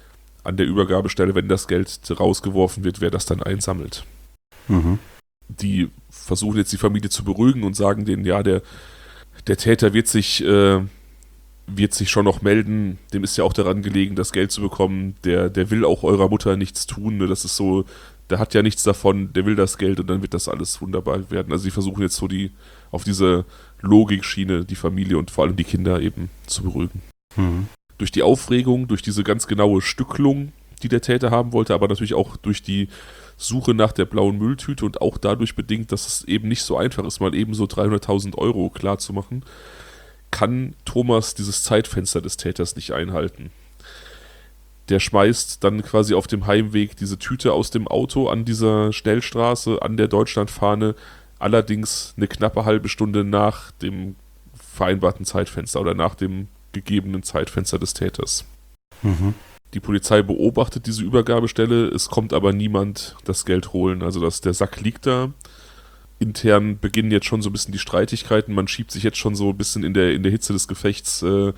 an der Übergabestelle, wenn das Geld rausgeworfen wird, wer das dann einsammelt. Mhm. Die versuchen jetzt die Familie zu beruhigen und sagen denen, ja, der, der Täter wird sich, äh, wird sich schon noch melden, dem ist ja auch daran gelegen, das Geld zu bekommen, der, der will auch eurer Mutter nichts tun, ne? Das ist so, der hat ja nichts davon, der will das Geld und dann wird das alles wunderbar werden. Also die versuchen jetzt so die auf diese Logikschiene die Familie und vor allem die Kinder eben zu beruhigen. Mhm. Durch die Aufregung, durch diese ganz genaue Stückelung, die der Täter haben wollte, aber natürlich auch durch die Suche nach der blauen Mülltüte und auch dadurch bedingt, dass es eben nicht so einfach ist, mal eben so dreihunderttausend Euro klar zu machen, kann Thomas dieses Zeitfenster des Täters nicht einhalten. Der schmeißt dann quasi auf dem Heimweg diese Tüte aus dem Auto an dieser Schnellstraße, an der Deutschlandfahne, allerdings eine knappe halbe Stunde nach dem vereinbarten Zeitfenster oder nach dem gegebenen Zeitfenster des Täters. Mhm. Die Polizei beobachtet diese Übergabestelle, es kommt aber niemand das Geld holen. Also das, der Sack liegt da. Intern beginnen jetzt schon so ein bisschen die Streitigkeiten. Man schiebt sich jetzt schon so ein bisschen in der, in der Hitze des Gefechts äh,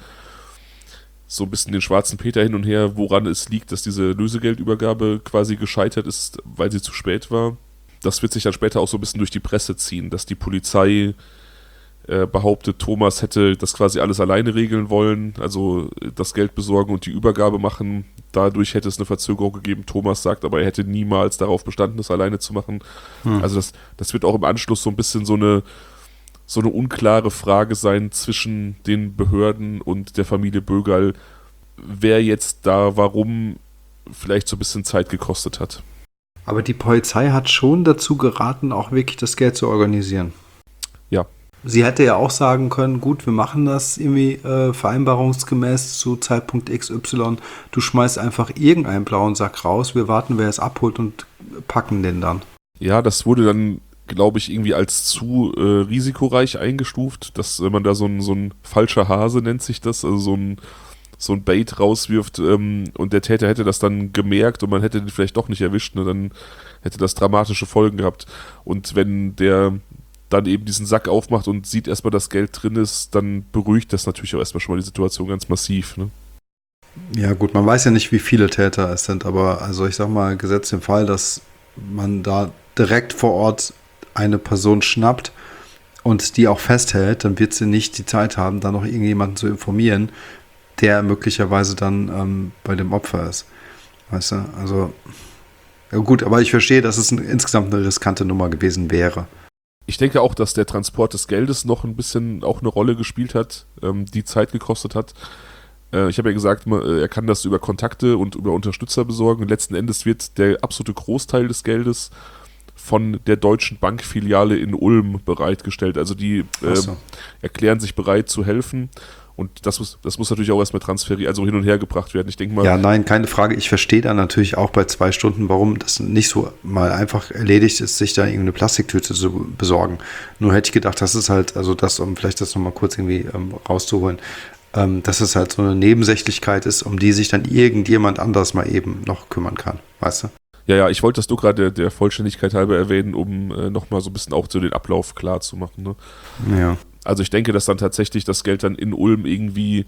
so ein bisschen den schwarzen Peter hin und her, woran es liegt, dass diese Lösegeldübergabe quasi gescheitert ist, weil sie zu spät war. Das wird sich dann später auch so ein bisschen durch die Presse ziehen, dass die Polizei äh, behauptet, Thomas hätte das quasi alles alleine regeln wollen, also das Geld besorgen und die Übergabe machen. Dadurch hätte es eine Verzögerung gegeben. Thomas sagt aber, er hätte niemals darauf bestanden, das alleine zu machen. Hm. Also das, das wird auch im Anschluss so ein bisschen so eine, so eine unklare Frage sein zwischen den Behörden und der Familie Bögerl, wer jetzt da warum vielleicht so ein bisschen Zeit gekostet hat. Aber die Polizei hat schon dazu geraten, auch wirklich das Geld zu organisieren. Ja. Sie hätte ja auch sagen können, gut, wir machen das irgendwie äh, vereinbarungsgemäß zu Zeitpunkt X Y. Du schmeißt einfach irgendeinen blauen Sack raus, wir warten, wer es abholt und packen den dann. Ja, das wurde dann, glaube ich, irgendwie als zu äh, risikoreich eingestuft, dass wenn man da so ein, so ein falscher Hase, nennt sich das, also so ein, so ein Bait rauswirft ähm, und der Täter hätte das dann gemerkt und man hätte den vielleicht doch nicht erwischt, ne, dann hätte das dramatische Folgen gehabt. Und wenn der dann eben diesen Sack aufmacht und sieht erstmal, dass Geld drin ist, dann beruhigt das natürlich auch erstmal schon mal die Situation ganz massiv. Ne? Ja gut, man weiß ja nicht, wie viele Täter es sind, aber also ich sag mal, gesetzt den Fall, dass man da direkt vor Ort eine Person schnappt und die auch festhält, dann wird sie nicht die Zeit haben, da noch irgendjemanden zu informieren, der möglicherweise dann ähm, bei dem Opfer ist. Weißt du, also ja gut, aber ich verstehe, dass es ein, insgesamt eine riskante Nummer gewesen wäre. Ich denke auch, dass der Transport des Geldes noch ein bisschen auch eine Rolle gespielt hat, ähm, die Zeit gekostet hat. Äh, ich habe ja gesagt, er kann das über Kontakte und über Unterstützer besorgen. Letzten Endes wird der absolute Großteil des Geldes von der Deutschen Bankfiliale in Ulm bereitgestellt. Also die äh, so. erklären sich bereit zu helfen. Und das muss, das muss natürlich auch erstmal transferiert, also hin und her gebracht werden. Ich denke mal. Ja, nein, keine Frage. Ich verstehe dann natürlich auch bei zwei Stunden, warum das nicht so mal einfach erledigt ist, sich da irgendeine Plastiktüte zu besorgen. Nur hätte ich gedacht, das ist halt, also das, um vielleicht das nochmal kurz irgendwie ähm, rauszuholen, ähm, dass es halt so eine Nebensächlichkeit ist, um die sich dann irgendjemand anders mal eben noch kümmern kann. Weißt du? Ja, ja, ich wollte das nur gerade der, der Vollständigkeit halber erwähnen, um äh, nochmal so ein bisschen auch so den Ablauf klar zu machen. Ne? Ja. Also ich denke, dass dann tatsächlich das Geld dann in Ulm irgendwie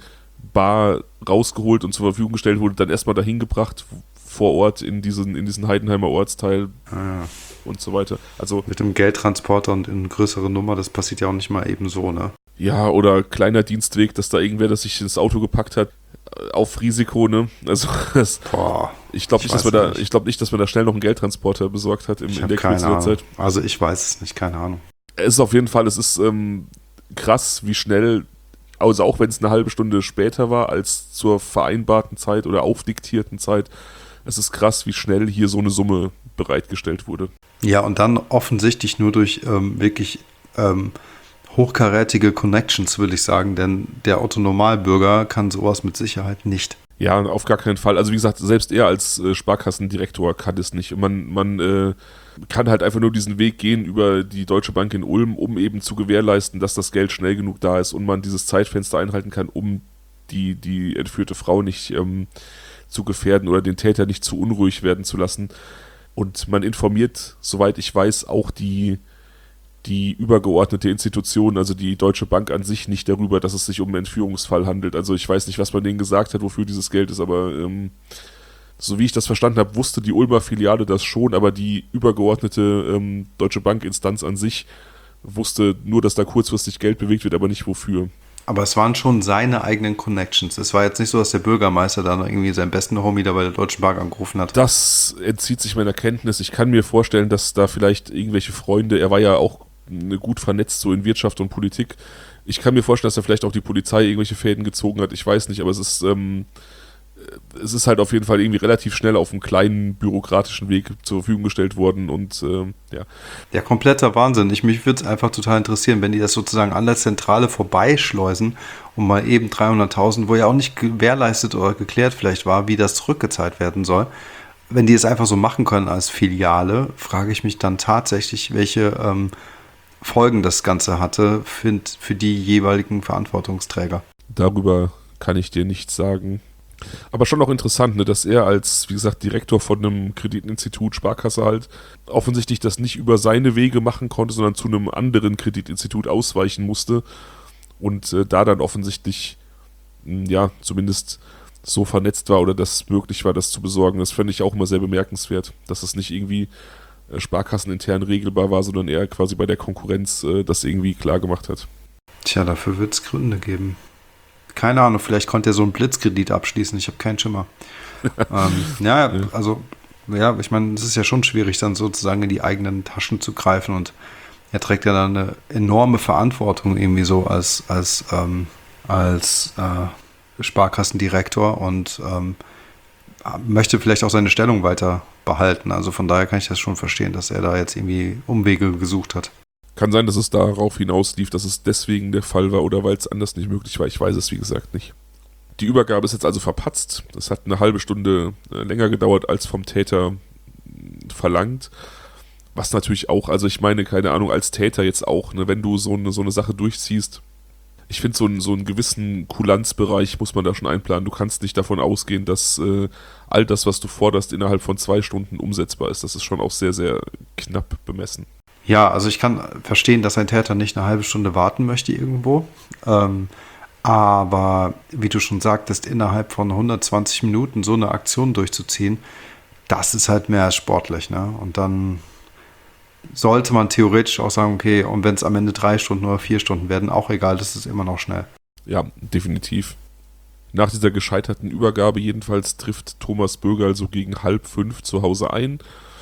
bar rausgeholt und zur Verfügung gestellt wurde, dann erstmal dahin gebracht vor Ort in diesen, in diesen Heidenheimer Ortsteil ah, ja. und so weiter. Also mit dem Geldtransporter und in größere Nummer, das passiert ja auch nicht mal eben so, ne? Ja, oder kleiner Dienstweg, dass da irgendwer, das sich ins Auto gepackt hat, auf Risiko, ne? Also das, Boah, ich glaube nicht, dass man da, ich glaube nicht, dass man da schnell noch einen Geldtransporter besorgt hat im, in der Kürze der Zeit. Also ich weiß es nicht, keine Ahnung. Es ist auf jeden Fall, es ist ähm, krass, wie schnell, also auch wenn es eine halbe Stunde später war als zur vereinbarten Zeit oder aufdiktierten Zeit, es ist krass, wie schnell hier so eine Summe bereitgestellt wurde. Ja, und dann offensichtlich nur durch ähm, wirklich ähm, hochkarätige Connections, will ich sagen, denn der Otto-Normalbürger kann sowas mit Sicherheit nicht. Ja, auf gar keinen Fall. Also wie gesagt, selbst er als äh, Sparkassendirektor kann es nicht. Man, man äh, kann halt einfach nur diesen Weg gehen über die Deutsche Bank in Ulm, um eben zu gewährleisten, dass das Geld schnell genug da ist und man dieses Zeitfenster einhalten kann, um die, die entführte Frau nicht ähm, zu gefährden oder den Täter nicht zu unruhig werden zu lassen. Und man informiert, soweit ich weiß, auch die die übergeordnete Institution, also die Deutsche Bank an sich, nicht darüber, dass es sich um einen Entführungsfall handelt. Also ich weiß nicht, was man denen gesagt hat, wofür dieses Geld ist, aber ähm, so wie ich das verstanden habe, wusste die Ulmer Filiale das schon, aber die übergeordnete ähm, Deutsche Bank-Instanz an sich wusste nur, dass da kurzfristig Geld bewegt wird, aber nicht wofür. Aber es waren schon seine eigenen Connections. Es war jetzt nicht so, dass der Bürgermeister da noch irgendwie seinen besten Homie da bei der Deutschen Bank angerufen hat. Das entzieht sich meiner Kenntnis. Ich kann mir vorstellen, dass da vielleicht irgendwelche Freunde, er war ja auch gut vernetzt so in Wirtschaft und Politik. Ich kann mir vorstellen, dass er vielleicht auch die Polizei irgendwelche Fäden gezogen hat. Ich weiß nicht, aber es ist ähm, es ist halt auf jeden Fall irgendwie relativ schnell auf einem kleinen bürokratischen Weg zur Verfügung gestellt worden und ähm, ja. Ja, kompletter Wahnsinn. Ich, mich würde es einfach total interessieren, wenn die das sozusagen an der Zentrale vorbeischleusen und mal eben dreihunderttausend, wo ja auch nicht gewährleistet oder geklärt vielleicht war, wie das zurückgezahlt werden soll. Wenn die es einfach so machen können als Filiale, frage ich mich dann tatsächlich, welche ähm, Folgen das Ganze hatte für, für die jeweiligen Verantwortungsträger. Darüber kann ich dir nichts sagen. Aber schon auch interessant, ne, dass er als, wie gesagt, Direktor von einem Kreditinstitut, Sparkasse halt, offensichtlich das nicht über seine Wege machen konnte, sondern zu einem anderen Kreditinstitut ausweichen musste und äh, da dann offensichtlich, mh, ja, zumindest so vernetzt war oder dass es möglich war, das zu besorgen. Das fände ich auch mal sehr bemerkenswert, dass es nicht irgendwie äh, sparkassenintern regelbar war, sondern er quasi bei der Konkurrenz äh, das irgendwie klar gemacht hat. Tja, dafür wird es Gründe geben. Keine Ahnung, vielleicht konnte er so einen Blitzkredit abschließen. Ich habe keinen Schimmer. ähm, ja, Ja. also, ja, ich meine, es ist ja schon schwierig, dann sozusagen in die eigenen Taschen zu greifen und er trägt ja dann eine enorme Verantwortung irgendwie so als, als, ähm, als äh, Sparkassendirektor und ähm, möchte vielleicht auch seine Stellung weiter behalten. Also von daher kann ich das schon verstehen, dass er da jetzt irgendwie Umwege gesucht hat. Kann sein, dass es darauf hinauslief, dass es deswegen der Fall war oder weil es anders nicht möglich war. Ich weiß es, wie gesagt, nicht. Die Übergabe ist jetzt also verpatzt. Das hat eine halbe Stunde äh, länger gedauert als vom Täter mh, verlangt. Was natürlich auch, also ich meine, keine Ahnung, als Täter jetzt auch, ne, wenn du so eine, so eine Sache durchziehst, ich finde, so, ein, so einen gewissen Kulanzbereich muss man da schon einplanen. Du kannst nicht davon ausgehen, dass äh, all das, was du forderst, innerhalb von zwei Stunden umsetzbar ist. Das ist schon auch sehr, sehr knapp bemessen. Ja, also ich kann verstehen, dass ein Täter nicht eine halbe Stunde warten möchte irgendwo. Ähm, aber wie du schon sagtest, innerhalb von hundertzwanzig Minuten so eine Aktion durchzuziehen, das ist halt mehr als sportlich, ne? Und dann sollte man theoretisch auch sagen, okay, und wenn es am Ende drei Stunden oder vier Stunden werden, auch egal, das ist immer noch schnell. Ja, definitiv. Nach dieser gescheiterten Übergabe jedenfalls trifft Thomas Bögerl so gegen halb fünf zu Hause ein.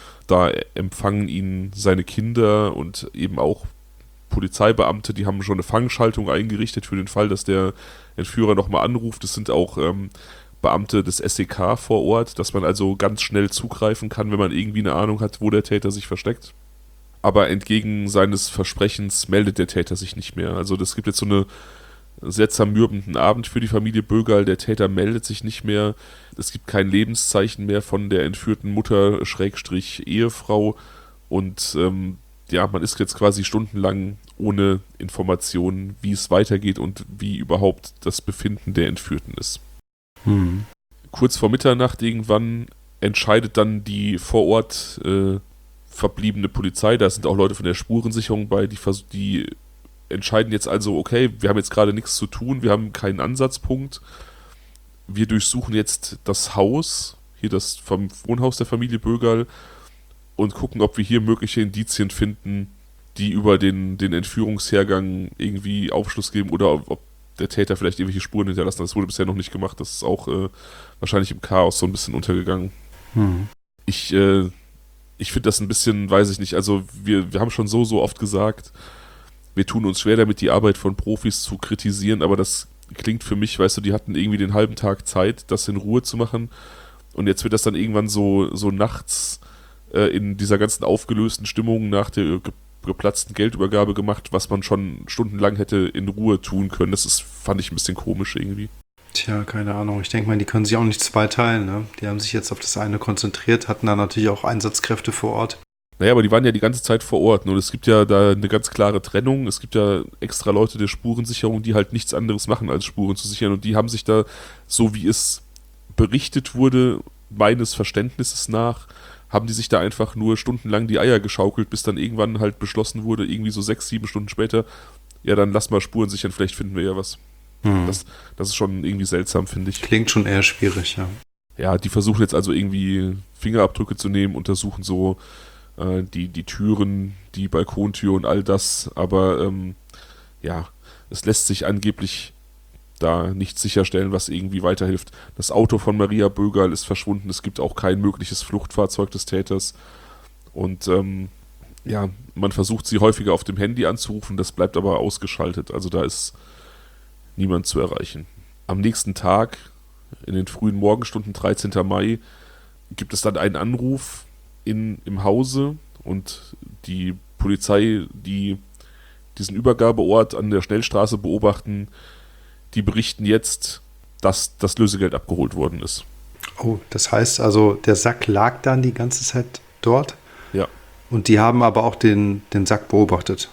Da empfangen ihn seine Kinder und eben auch Polizeibeamte, die haben schon eine Fangschaltung eingerichtet für den Fall, dass der Entführer nochmal anruft. Es sind auch ähm, Beamte des S E K vor Ort, dass man also ganz schnell zugreifen kann, wenn man irgendwie eine Ahnung hat, wo der Täter sich versteckt. Aber entgegen seines Versprechens meldet der Täter sich nicht mehr. Also das gibt jetzt so eine sehr zermürbenden Abend für die Familie Bögerl. Der Täter meldet sich nicht mehr. Es gibt kein Lebenszeichen mehr von der entführten Mutter Schrägstrich Ehefrau. Und ähm, ja, man ist jetzt quasi stundenlang ohne Informationen, wie es weitergeht und wie überhaupt das Befinden der Entführten ist. Hm. Kurz vor Mitternacht irgendwann entscheidet dann die vor Ort äh, verbliebene Polizei, da sind auch Leute von der Spurensicherung bei, die, vers- die entscheiden jetzt also, okay, wir haben jetzt gerade nichts zu tun, wir haben keinen Ansatzpunkt, wir durchsuchen jetzt das Haus, hier das vom Wohnhaus der Familie Bögerl und gucken, ob wir hier mögliche Indizien finden, die über den, den Entführungshergang irgendwie Aufschluss geben oder ob, ob der Täter vielleicht irgendwelche Spuren hinterlassen hat. Das wurde bisher noch nicht gemacht, das ist auch äh, wahrscheinlich im Chaos so ein bisschen untergegangen. Hm. Ich, äh, ich finde das ein bisschen, weiß ich nicht, also wir, wir haben schon so, so oft gesagt, wir tun uns schwer damit, die Arbeit von Profis zu kritisieren, aber das klingt für mich, weißt du, die hatten irgendwie den halben Tag Zeit, das in Ruhe zu machen und jetzt wird das dann irgendwann so, so nachts äh, in dieser ganzen aufgelösten Stimmung nach der ge- geplatzten Geldübergabe gemacht, was man schon stundenlang hätte in Ruhe tun können. Das ist, fand ich ein bisschen komisch irgendwie. Tja, keine Ahnung. Ich denke mal, die können sich auch nicht zweiteilen, ne? Die haben sich jetzt auf das eine konzentriert, hatten da natürlich auch Einsatzkräfte vor Ort. Naja, aber die waren ja die ganze Zeit vor Ort. Und es gibt ja da eine ganz klare Trennung. Es gibt ja extra Leute der Spurensicherung, die halt nichts anderes machen, als Spuren zu sichern. Und die haben sich da, so wie es berichtet wurde, meines Verständnisses nach, haben die sich da einfach nur stundenlang die Eier geschaukelt, bis dann irgendwann halt beschlossen wurde, irgendwie so sechs, sieben Stunden später, ja, dann lass mal Spuren sichern, vielleicht finden wir ja was. Hm. Das, das ist schon irgendwie seltsam, finde ich. Klingt schon eher schwierig, ja. Ja, die versuchen jetzt also irgendwie Fingerabdrücke zu nehmen, untersuchen so äh, die, die Türen, die Balkontür und all das, aber ähm, ja, es lässt sich angeblich da nicht sicherstellen, was irgendwie weiterhilft. Das Auto von Maria Bögerl ist verschwunden, es gibt auch kein mögliches Fluchtfahrzeug des Täters und ähm, ja, man versucht sie häufiger auf dem Handy anzurufen, das bleibt aber ausgeschaltet, also da ist niemand zu erreichen. Am nächsten Tag, in den frühen Morgenstunden, dreizehnten Mai, gibt es dann einen Anruf in, im Hause und die Polizei, die diesen Übergabeort an der Schnellstraße beobachten, die berichten jetzt, dass das Lösegeld abgeholt worden ist. Oh, das heißt also, der Sack lag dann die ganze Zeit dort? Ja. Und die haben aber auch den, den Sack beobachtet?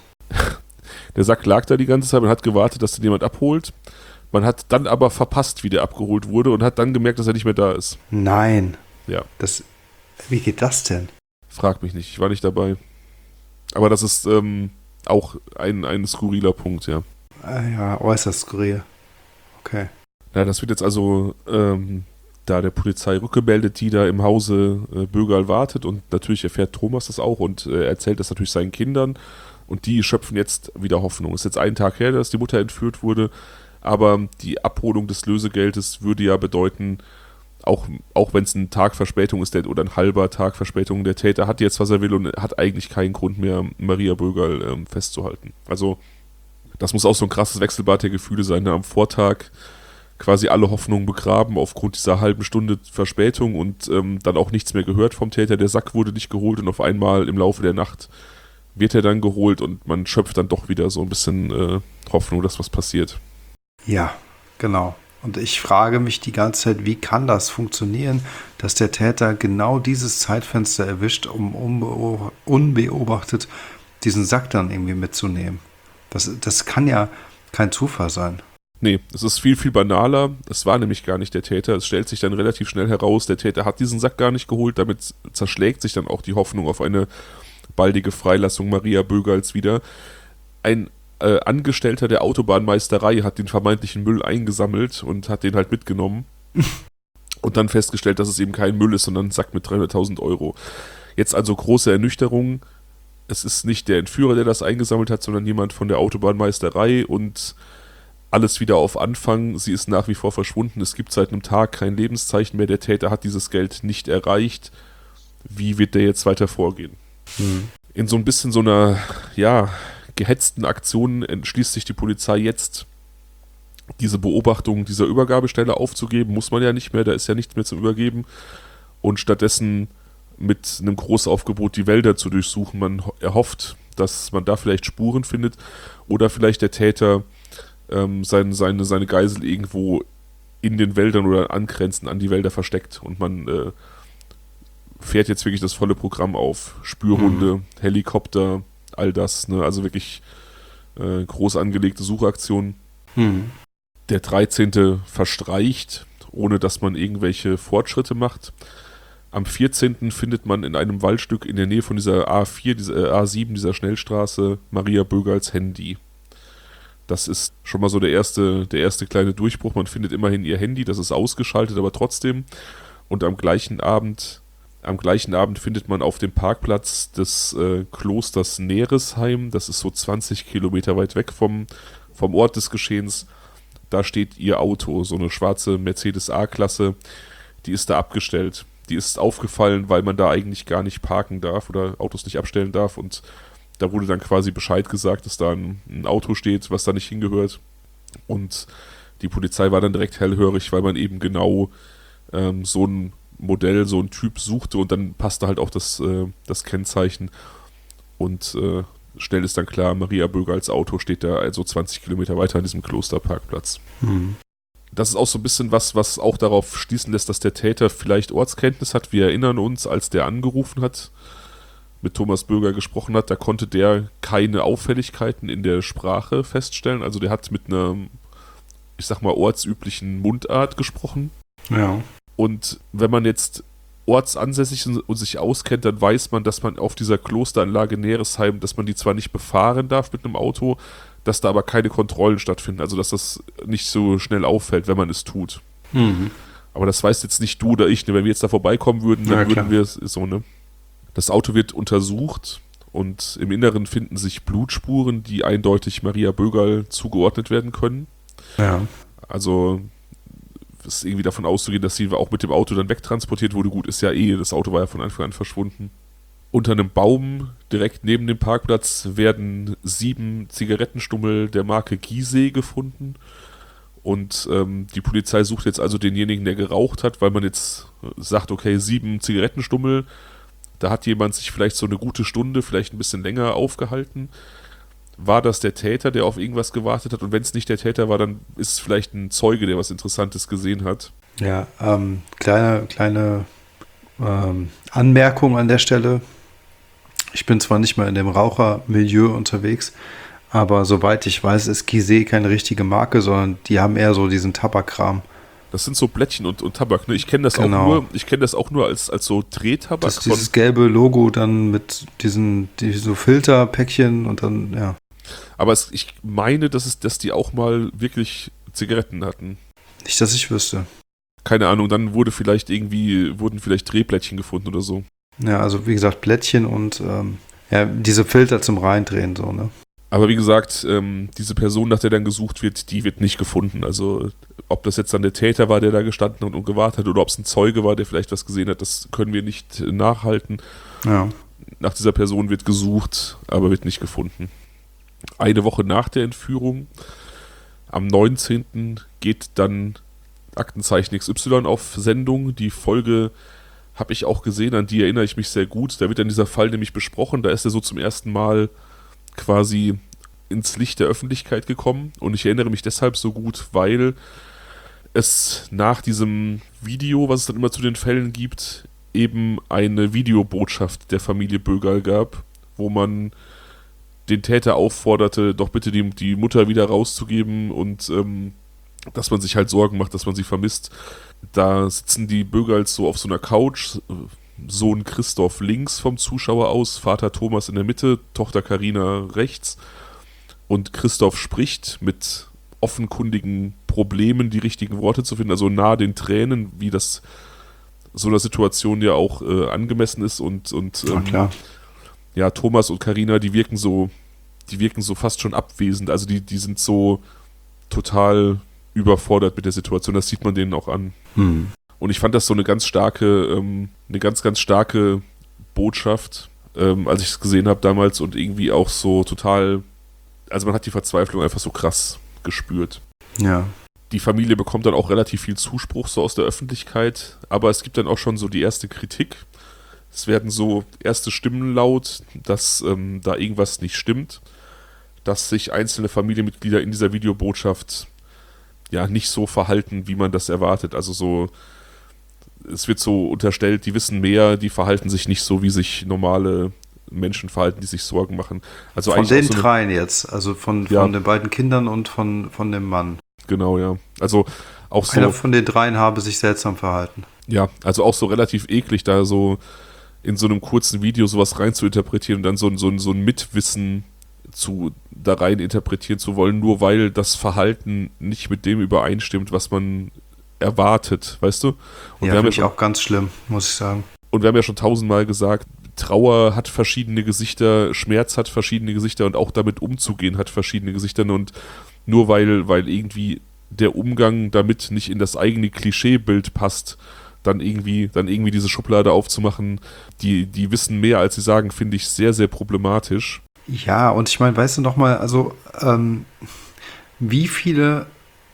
Der Sack lag da die ganze Zeit, man hat gewartet, dass den jemand abholt. Man hat dann aber verpasst, wie der abgeholt wurde und hat dann gemerkt, dass er nicht mehr da ist. Nein. Ja. Das, wie geht das denn? Frag mich nicht, ich war nicht dabei. Aber das ist ähm, auch ein, ein skurriler Punkt, ja. Äh, ja, äußerst skurril. Okay. Na, das wird jetzt also ähm, da der Polizei rückgemeldet, die da im Hause äh, Bögerl wartet und natürlich erfährt Thomas das auch und äh, erzählt das natürlich seinen Kindern. Und die schöpfen jetzt wieder Hoffnung. Es ist jetzt einen Tag her, dass die Mutter entführt wurde, aber die Abholung des Lösegeldes würde ja bedeuten, auch, auch wenn es ein Tag Verspätung ist der, oder ein halber Tag Verspätung, der Täter hat jetzt, was er will und hat eigentlich keinen Grund mehr, Maria Bögerl ähm, festzuhalten. Also das muss auch so ein krasses Wechselbad der Gefühle sein. Ne? Am Vortag quasi alle Hoffnungen begraben aufgrund dieser halben Stunde Verspätung und ähm, dann auch nichts mehr gehört vom Täter. Der Sack wurde nicht geholt und auf einmal im Laufe der Nacht wird er dann geholt und man schöpft dann doch wieder so ein bisschen äh, Hoffnung, dass was passiert. Ja, genau. Und ich frage mich die ganze Zeit, wie kann das funktionieren, dass der Täter genau dieses Zeitfenster erwischt, um unbeo- unbeobachtet diesen Sack dann irgendwie mitzunehmen. Das, das kann ja kein Zufall sein. Nee, es ist viel, viel banaler. Es war nämlich gar nicht der Täter. Es stellt sich dann relativ schnell heraus, der Täter hat diesen Sack gar nicht geholt. Damit zerschlägt sich dann auch die Hoffnung auf eine baldige Freilassung Maria Bögerls wieder. Ein äh, Angestellter der Autobahnmeisterei hat den vermeintlichen Müll eingesammelt und hat den halt mitgenommen. Und dann festgestellt, dass es eben kein Müll ist, sondern ein Sack mit dreihunderttausend Euro. Jetzt also große Ernüchterung. Es ist nicht der Entführer, der das eingesammelt hat, sondern jemand von der Autobahnmeisterei und alles wieder auf Anfang. Sie ist nach wie vor verschwunden. Es gibt seit einem Tag kein Lebenszeichen mehr. Der Täter hat dieses Geld nicht erreicht. Wie wird der jetzt weiter vorgehen? Hm. In so ein bisschen so einer, ja, gehetzten Aktion entschließt sich die Polizei jetzt, diese Beobachtung dieser Übergabestelle aufzugeben. Muss man ja nicht mehr, da ist ja nichts mehr zum Übergeben. Und stattdessen mit einem Großaufgebot die Wälder zu durchsuchen. Man erhofft, dass man da vielleicht Spuren findet oder vielleicht der Täter ähm, sein, seine, seine Geisel irgendwo in den Wäldern oder angrenzend an die Wälder versteckt und man äh, fährt jetzt wirklich das volle Programm auf. Spürhunde, mhm. Helikopter, all das, ne? Also wirklich äh, groß angelegte Suchaktionen. Mhm. Der dreizehnte verstreicht, ohne dass man irgendwelche Fortschritte macht. Am vierzehnten findet man in einem Waldstück in der Nähe von dieser A vier, dieser äh, A sieben, dieser Schnellstraße, Maria Bögerls Handy. Das ist schon mal so der erste, der erste kleine Durchbruch. Man findet immerhin ihr Handy, das ist ausgeschaltet, aber trotzdem. Und am gleichen Abend, am gleichen Abend findet man auf dem Parkplatz des äh, Klosters Neresheim, das ist so zwanzig Kilometer weit weg vom, vom Ort des Geschehens, da steht ihr Auto, so eine schwarze Mercedes A-Klasse, die ist da abgestellt. Die ist aufgefallen, weil man da eigentlich gar nicht parken darf oder Autos nicht abstellen darf und da wurde dann quasi Bescheid gesagt, dass da ein, ein Auto steht, was da nicht hingehört. Und die Polizei war dann direkt hellhörig, weil man eben genau ähm, so ein Modell, so ein Typ suchte und dann passte halt auch das, äh, das Kennzeichen. Und äh, schnell ist dann klar, Maria Bögerls Auto steht da also zwanzig Kilometer weiter an diesem Klosterparkplatz. Mhm. Das ist auch so ein bisschen was, was auch darauf schließen lässt, dass der Täter vielleicht Ortskenntnis hat. Wir erinnern uns, als der angerufen hat, mit Thomas Böger gesprochen hat, da konnte der keine Auffälligkeiten in der Sprache feststellen. Also der hat mit einer, ich sag mal, ortsüblichen Mundart gesprochen. Ja. Und wenn man jetzt ortsansässig und sich auskennt, dann weiß man, dass man auf dieser Klosteranlage Neresheim, dass man die zwar nicht befahren darf mit einem Auto, dass da aber keine Kontrollen stattfinden. Also dass das nicht so schnell auffällt, wenn man es tut. Mhm. Aber das weißt jetzt nicht du oder ich. Ne? Wenn wir jetzt da vorbeikommen würden, dann ja, würden wir es so, ne? Das Auto wird untersucht und im Inneren finden sich Blutspuren, die eindeutig Maria Bögerl zugeordnet werden können. Ja. Also ist irgendwie davon auszugehen, dass sie auch mit dem Auto dann wegtransportiert wurde. Gut, ist ja eh, das Auto war ja von Anfang an verschwunden. Unter einem Baum direkt neben dem Parkplatz werden sieben Zigarettenstummel der Marke Gisee gefunden. Und ähm, die Polizei sucht jetzt also denjenigen, der geraucht hat, weil man jetzt sagt, okay, sieben Zigarettenstummel, da hat jemand sich vielleicht so eine gute Stunde, vielleicht ein bisschen länger aufgehalten. War das der Täter, der auf irgendwas gewartet hat? Und wenn es nicht der Täter war, dann ist es vielleicht ein Zeuge, der was Interessantes gesehen hat. Ja, ähm, kleine, kleine ähm, Anmerkung an der Stelle. Ich bin zwar nicht mal in dem Rauchermilieu unterwegs, aber soweit ich weiß, ist Gisee keine richtige Marke, sondern die haben eher so diesen Tabakkram. Das sind so Blättchen und, und Tabak, ne? Ich kenne das Genau. auch nur, ich kenne das auch nur als, als so Drehtabak. Das ist dieses gelbe Logo dann mit diesen die, so Filterpäckchen und dann, ja. Aber es, ich meine, dass, es, dass die auch mal wirklich Zigaretten hatten. Nicht, dass ich wüsste. Keine Ahnung, dann wurde vielleicht irgendwie, wurden vielleicht Drehblättchen gefunden oder so. Ja, also wie gesagt, Blättchen und ähm, Ja, diese Filter zum Reindrehen, so, ne? Aber wie gesagt, ähm, diese Person, nach der dann gesucht wird, die wird nicht gefunden. Also ob das jetzt dann der Täter war, der da gestanden hat und gewartet hat, oder ob es ein Zeuge war, der vielleicht was gesehen hat, das können wir nicht nachhalten. Ja. Nach dieser Person wird gesucht, aber wird nicht gefunden. Eine Woche nach der Entführung, am neunzehnten geht dann Aktenzeichen X Y auf Sendung. Die Folge habe ich auch gesehen, an die erinnere ich mich sehr gut. Da wird dann dieser Fall nämlich besprochen. Da ist er so zum ersten Mal quasi ins Licht der Öffentlichkeit gekommen. Und ich erinnere mich deshalb so gut, weil es nach diesem Video, was es dann immer zu den Fällen gibt, eben eine Videobotschaft der Familie Bögerl gab, wo man den Täter aufforderte, doch bitte die, die Mutter wieder rauszugeben und ähm, dass man sich halt Sorgen macht, dass man sie vermisst. Da sitzen die Bögerls so auf so einer Couch, Sohn Christoph links vom Zuschauer aus, Vater Thomas in der Mitte, Tochter Carina rechts. Und Christoph spricht mit offenkundigen Problemen, die richtigen Worte zu finden, also nahe den Tränen, wie das so einer Situation ja auch äh, angemessen ist. Und, und ähm, ja, klar. Ja, Thomas und Carina, die wirken so, die wirken so fast schon abwesend. Also die, die sind so total überfordert mit der Situation. Das sieht man denen auch an. Hm. Und ich fand das so eine ganz starke, ähm, eine ganz, ganz starke Botschaft, ähm, als ich es gesehen habe damals und irgendwie auch so total, also man hat die Verzweiflung einfach so krass gespürt. Ja. Die Familie bekommt dann auch relativ viel Zuspruch so aus der Öffentlichkeit, aber es gibt dann auch schon so die erste Kritik. Es werden so erste Stimmen laut, dass ähm, da irgendwas nicht stimmt, dass sich einzelne Familienmitglieder in dieser Videobotschaft ja nicht so verhalten, wie man das erwartet. Also so, es wird so unterstellt, die wissen mehr, die verhalten sich nicht so, wie sich normale Menschen verhalten, die sich Sorgen machen. Also von den so eine, dreien jetzt, also von, von ja, den beiden Kindern und von, von dem Mann. Genau, ja. Also auch so. Einer von den dreien habe sich seltsam verhalten. Ja, also auch so relativ eklig, da so in so einem kurzen Video sowas rein zu interpretieren und dann so, so, so ein Mitwissen zu, da rein interpretieren zu wollen, nur weil das Verhalten nicht mit dem übereinstimmt, was man erwartet, weißt du? Und ja, wir haben finde ja ich schon, auch ganz schlimm, muss ich sagen. Und wir haben ja schon tausendmal gesagt, Trauer hat verschiedene Gesichter, Schmerz hat verschiedene Gesichter und auch damit umzugehen hat verschiedene Gesichter und nur weil, weil irgendwie der Umgang damit nicht in das eigene Klischeebild passt, dann irgendwie, dann irgendwie diese Schublade aufzumachen, die, die wissen mehr, als sie sagen, finde ich sehr, sehr problematisch. Ja, und ich meine, weißt du noch mal, also ähm, wie viele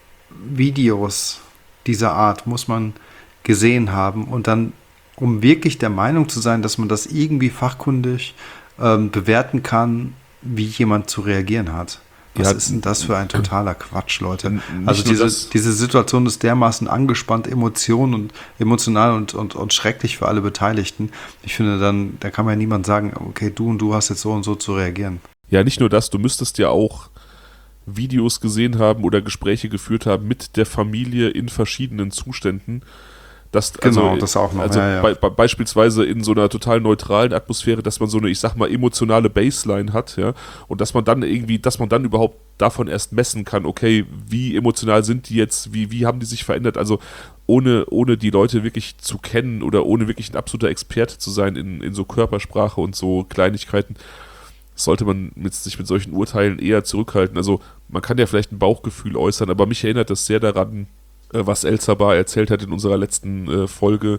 Videos dieser Art muss man gesehen haben und dann, um wirklich der Meinung zu sein, dass man das irgendwie fachkundig ähm, bewerten kann, wie jemand zu reagieren hat. Was Ja, ist denn das für ein totaler Quatsch, Leute? Nicht Also nur diese, das- diese Situation ist dermaßen angespannt, emotion und emotional und, und, und schrecklich für alle Beteiligten. Ich finde, dann, da kann man ja niemand sagen, okay, du und du hast jetzt so und so zu reagieren. Ja, nicht nur das, du müsstest ja auch Videos gesehen haben oder Gespräche geführt haben mit der Familie in verschiedenen Zuständen. Das, Genau, also, das auch noch. Also ja, ja. Be- be- beispielsweise in so einer total neutralen Atmosphäre, dass man so eine, ich sag mal, emotionale Baseline hat, ja, und dass man dann irgendwie, dass man dann überhaupt davon erst messen kann, okay, wie emotional sind die jetzt, wie, wie haben die sich verändert, also ohne, ohne die Leute wirklich zu kennen oder ohne wirklich ein absoluter Experte zu sein in, in so Körpersprache und so Kleinigkeiten, sollte man mit, sich mit solchen Urteilen eher zurückhalten. Also man kann ja vielleicht ein Bauchgefühl äußern, aber mich erinnert das sehr daran, was El Sabah erzählt hat in unserer letzten äh, Folge,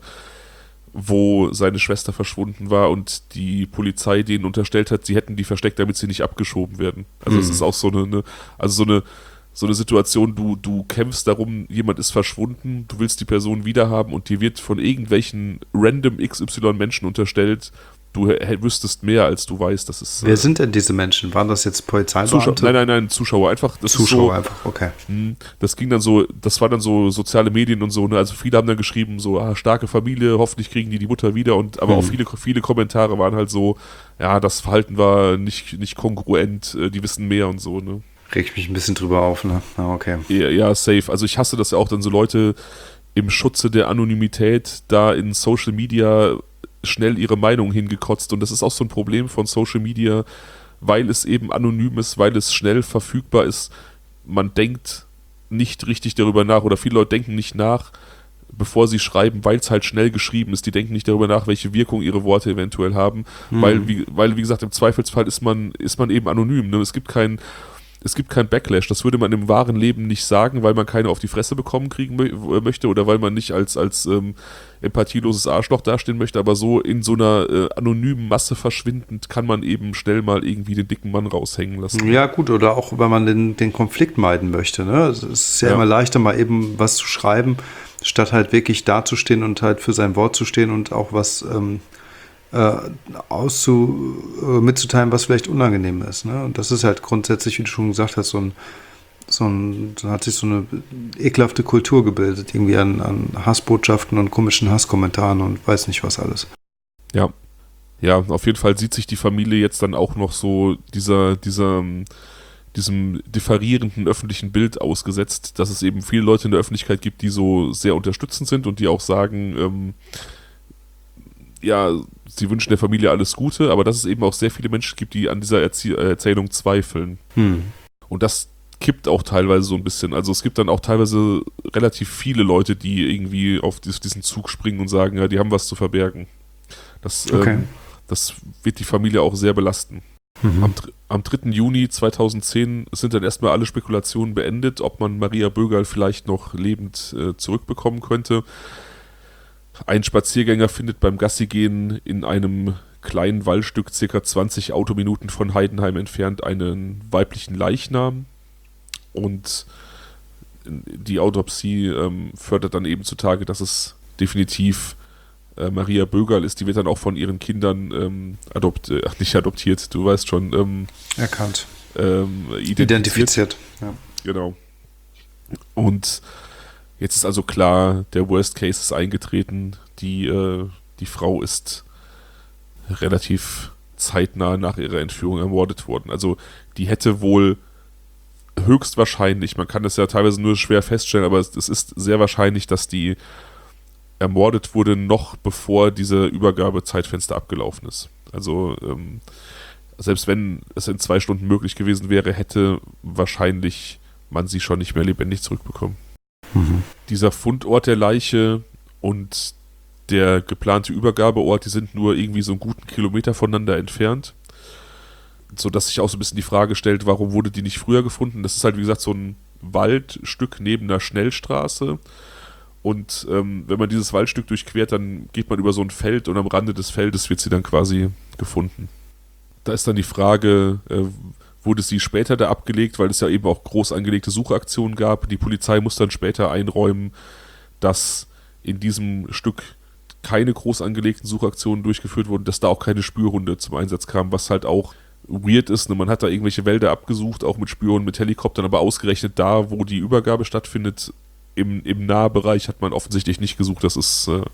wo seine Schwester verschwunden war und die Polizei denen unterstellt hat, sie hätten die versteckt, damit sie nicht abgeschoben werden. Also es Mhm. ist auch so eine, eine also so eine so eine Situation, du, du kämpfst darum, jemand ist verschwunden, du willst die Person wiederhaben und dir wird von irgendwelchen random X Y Menschen unterstellt, du h- wüsstest mehr, als du weißt. Das ist, Wer äh, sind denn diese Menschen? Waren das jetzt Polizeibeamte? Zuschauer, nein, nein, nein, Zuschauer. Einfach, das Zuschauer ist so, einfach, okay. Hm, Das ging dann so, das war dann so soziale Medien und so, ne? Also viele haben dann geschrieben, so, ah, starke Familie, hoffentlich kriegen die die Mutter wieder und, aber Mhm. auch viele, viele Kommentare waren halt so, ja, das Verhalten war nicht, nicht kongruent, äh, die wissen mehr und so, ne? Reg ich mich ein bisschen drüber auf, ne? Ah, okay. Ja, ja, safe. Also ich hasse das ja auch, dann so Leute im Schutze der Anonymität da in Social Media schnell ihre Meinung hingekotzt und das ist auch so ein Problem von Social Media, weil es eben anonym ist, weil es schnell verfügbar ist. Man denkt nicht richtig darüber nach oder viele Leute denken nicht nach, bevor sie schreiben, weil es halt schnell geschrieben ist. Die denken nicht darüber nach, welche Wirkung ihre Worte eventuell haben, mhm. weil, wie, weil, wie gesagt, im Zweifelsfall ist man, ist man eben anonym. Ne? Es gibt kein, es gibt kein Backlash. Das würde man im wahren Leben nicht sagen, weil man keine auf die Fresse bekommen kriegen mö- möchte oder weil man nicht als, als ähm, empathieloses Arschloch dastehen möchte, aber so in so einer äh, anonymen Masse verschwindend kann man eben schnell mal irgendwie den dicken Mann raushängen lassen. Ja gut, oder auch, wenn man den, den Konflikt meiden möchte. Ne? Es ist ja, ja immer leichter, mal eben was zu schreiben, statt halt wirklich dazustehen und halt für sein Wort zu stehen und auch was ähm, äh, auszu, äh, mitzuteilen, was vielleicht unangenehm ist. Ne? Und das ist halt grundsätzlich, wie du schon gesagt hast, so ein So ein, da hat sich so eine ekelhafte Kultur gebildet, irgendwie an, an Hassbotschaften und komischen Hasskommentaren und weiß nicht was alles. Ja, ja, auf jeden Fall sieht sich die Familie jetzt dann auch noch so dieser, dieser, diesem differierenden öffentlichen Bild ausgesetzt, dass es eben viele Leute in der Öffentlichkeit gibt, die so sehr unterstützend sind und die auch sagen, ähm, ja, sie wünschen der Familie alles Gute, aber dass es eben auch sehr viele Menschen gibt, die an dieser Erzie- Erzählung zweifeln. Hm. Und das kippt auch teilweise so ein bisschen. Also es gibt dann auch teilweise relativ viele Leute, die irgendwie auf diesen Zug springen und sagen, ja, die haben was zu verbergen. Das, okay. ähm, das wird die Familie auch sehr belasten. Mhm. Am, am dritten Juni zweitausendzehn sind dann erstmal alle Spekulationen beendet, ob man Maria Bögerl vielleicht noch lebend äh, zurückbekommen könnte. Ein Spaziergänger findet beim Gassigehen in einem kleinen Waldstück circa zwanzig Autominuten von Heidenheim entfernt einen weiblichen Leichnam. Und die Autopsie ähm, fördert dann eben zutage, dass es definitiv äh, Maria Bögerl ist. Die wird dann auch von ihren Kindern ähm, adopt, äh, nicht adoptiert, du weißt schon. Ähm, Erkannt. Ähm, identifiziert. Identifiziert, ja. Genau. Und jetzt ist also klar, der Worst Case ist eingetreten. Die, äh, die Frau ist relativ zeitnah nach ihrer Entführung ermordet worden. Also die hätte wohl höchstwahrscheinlich, man kann das ja teilweise nur schwer feststellen, aber es, es ist sehr wahrscheinlich, dass die ermordet wurde, noch bevor diese Übergabezeitfenster abgelaufen ist. Also ähm, selbst wenn es in zwei Stunden möglich gewesen wäre, hätte wahrscheinlich man sie schon nicht mehr lebendig zurückbekommen. Mhm. Dieser Fundort der Leiche und der geplante Übergabeort, die sind nur irgendwie so einen guten Kilometer voneinander entfernt, sodass sich auch so ein bisschen die Frage stellt, warum wurde die nicht früher gefunden? Das ist halt, wie gesagt, so ein Waldstück neben einer Schnellstraße. Und ähm, wenn man dieses Waldstück durchquert, dann geht man über so ein Feld und am Rande des Feldes wird sie dann quasi gefunden. Da ist dann die Frage, äh, wurde sie später da abgelegt, weil es ja eben auch groß angelegte Suchaktionen gab. Die Polizei muss dann später einräumen, dass in diesem Stück keine groß angelegten Suchaktionen durchgeführt wurden, dass da auch keine Spürhunde zum Einsatz kamen, was halt auch weird ist. Ne? Man hat da irgendwelche Wälder abgesucht, auch mit Spürhunden, mit Helikoptern, aber ausgerechnet da, wo die Übergabe stattfindet, im, im Nahbereich hat man offensichtlich nicht gesucht. Das ist, äh,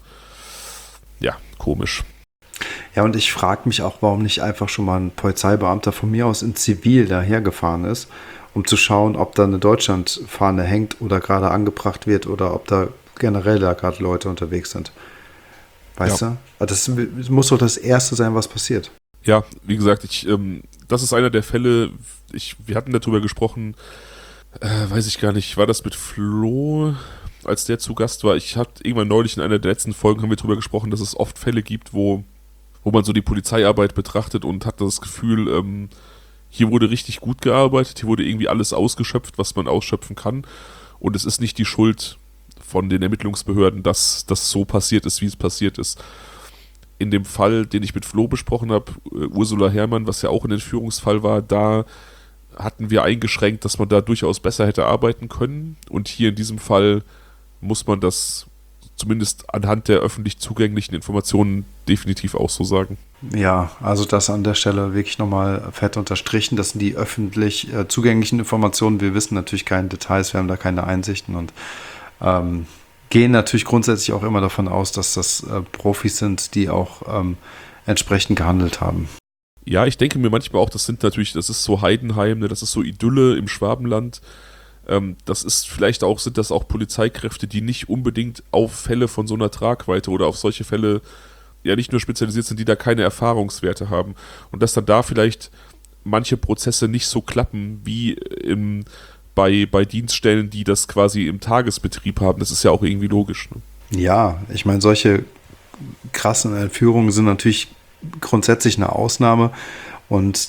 ja, komisch. Ja, und ich frage mich auch, warum nicht einfach schon mal ein Polizeibeamter von mir aus in Zivil dahergefahren ist, um zu schauen, ob da eine Deutschlandfahne hängt oder gerade angebracht wird oder ob da generell da gerade Leute unterwegs sind. Weißt ja. du? Das muss doch das Erste sein, was passiert. Ja, wie gesagt, ich, ähm, das ist einer der Fälle, ich, wir hatten darüber gesprochen, äh, weiß ich gar nicht, war das mit Flo, als der zu Gast war? Ich hatte irgendwann neulich in einer der letzten Folgen haben wir darüber gesprochen, dass es oft Fälle gibt, wo, wo man so die Polizeiarbeit betrachtet und hat das Gefühl, ähm, hier wurde richtig gut gearbeitet, hier wurde irgendwie alles ausgeschöpft, was man ausschöpfen kann, und es ist nicht die Schuld von den Ermittlungsbehörden, dass das so passiert ist, wie es passiert ist. In dem Fall, den ich mit Flo besprochen habe, Ursula Herrmann, was ja auch ein Entführungsfall war, da hatten wir eingeschränkt, dass man da durchaus besser hätte arbeiten können. Und hier in diesem Fall muss man das zumindest anhand der öffentlich zugänglichen Informationen definitiv auch so sagen. Ja, also das an der Stelle wirklich nochmal fett unterstrichen. Das sind die öffentlich äh, zugänglichen Informationen. Wir wissen natürlich keine Details, wir haben da keine Einsichten und ähm, gehen natürlich grundsätzlich auch immer davon aus, dass das äh, Profis sind, die auch ähm, entsprechend gehandelt haben. Ja, ich denke mir manchmal auch, das sind natürlich, das ist so Heidenheim, ne, das ist so Idylle im Schwabenland. Ähm, das ist vielleicht auch, sind das auch Polizeikräfte, die nicht unbedingt auf Fälle von so einer Tragweite oder auf solche Fälle ja nicht nur spezialisiert sind, die da keine Erfahrungswerte haben. Und dass dann da vielleicht manche Prozesse nicht so klappen wie im Bei, bei Dienststellen, die das quasi im Tagesbetrieb haben, das ist ja auch irgendwie logisch. Ne? Ja, ich meine, solche krassen Entführungen sind natürlich grundsätzlich eine Ausnahme und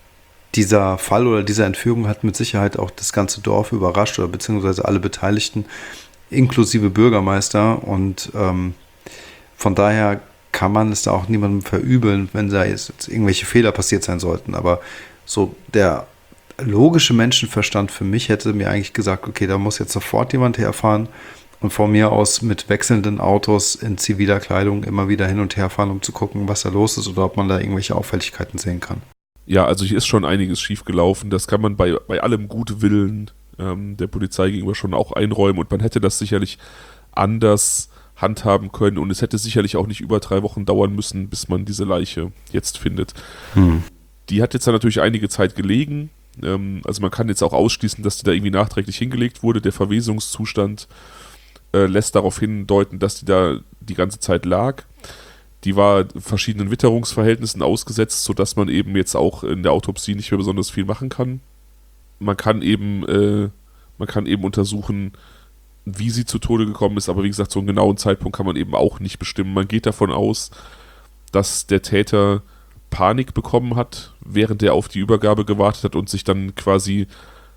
dieser Fall oder diese Entführung hat mit Sicherheit auch das ganze Dorf überrascht oder beziehungsweise alle Beteiligten, inklusive Bürgermeister und ähm, von daher kann man es da auch niemandem verübeln, wenn da jetzt irgendwelche Fehler passiert sein sollten, aber so der logische Menschenverstand für mich hätte mir eigentlich gesagt, okay, da muss jetzt sofort jemand herfahren und von mir aus mit wechselnden Autos in ziviler Kleidung immer wieder hin und her fahren, um zu gucken, was da los ist oder ob man da irgendwelche Auffälligkeiten sehen kann. Ja, also hier ist schon einiges schiefgelaufen. Das kann man bei, bei allem Gutwillen ähm, der Polizei gegenüber schon auch einräumen und man hätte das sicherlich anders handhaben können und es hätte sicherlich auch nicht über drei Wochen dauern müssen, bis man diese Leiche jetzt findet. Hm. Die hat jetzt dann natürlich einige Zeit gelegen. Ähm, also man kann jetzt auch ausschließen, dass die da irgendwie nachträglich hingelegt wurde. Der Verwesungszustand äh, lässt darauf hindeuten, dass die da die ganze Zeit lag. Die war verschiedenen Witterungsverhältnissen ausgesetzt, sodass man eben jetzt auch in der Autopsie nicht mehr besonders viel machen kann. Man kann eben, äh, man kann eben untersuchen, wie sie zu Tode gekommen ist, aber wie gesagt, so einen genauen Zeitpunkt kann man eben auch nicht bestimmen. Man geht davon aus, dass der Täter Panik bekommen hat, während er auf die Übergabe gewartet hat und sich dann quasi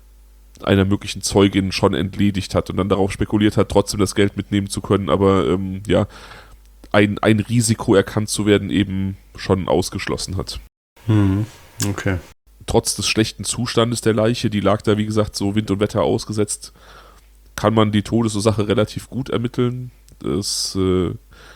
einer möglichen Zeugin schon entledigt hat und dann darauf spekuliert hat, trotzdem das Geld mitnehmen zu können, aber ähm, ja, ein, ein Risiko erkannt zu werden eben schon ausgeschlossen hat. Hm, okay. Trotz des schlechten Zustandes der Leiche, die lag da wie gesagt so Wind und Wetter ausgesetzt, kann man die Todesursache relativ gut ermitteln. Es äh,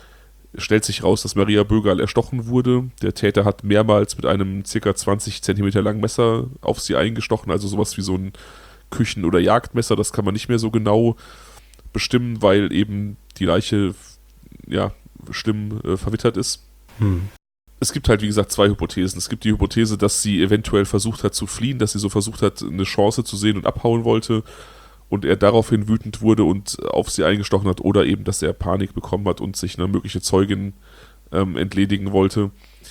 stellt sich raus, dass Maria Bögerl erstochen wurde. Der Täter hat mehrmals mit einem ca. zwanzig Zentimeter langen Messer auf sie eingestochen, also sowas wie so ein Küchen- oder Jagdmesser, das kann man nicht mehr so genau bestimmen, weil eben die Leiche ja schlimm äh, verwittert ist. Hm. Es gibt halt, wie gesagt, zwei Hypothesen. Es gibt die Hypothese, dass sie eventuell versucht hat zu fliehen, dass sie so versucht hat, eine Chance zu sehen und abhauen wollte und er daraufhin wütend wurde und auf sie eingestochen hat oder eben, dass er Panik bekommen hat und sich eine mögliche Zeugin ähm, entledigen wollte.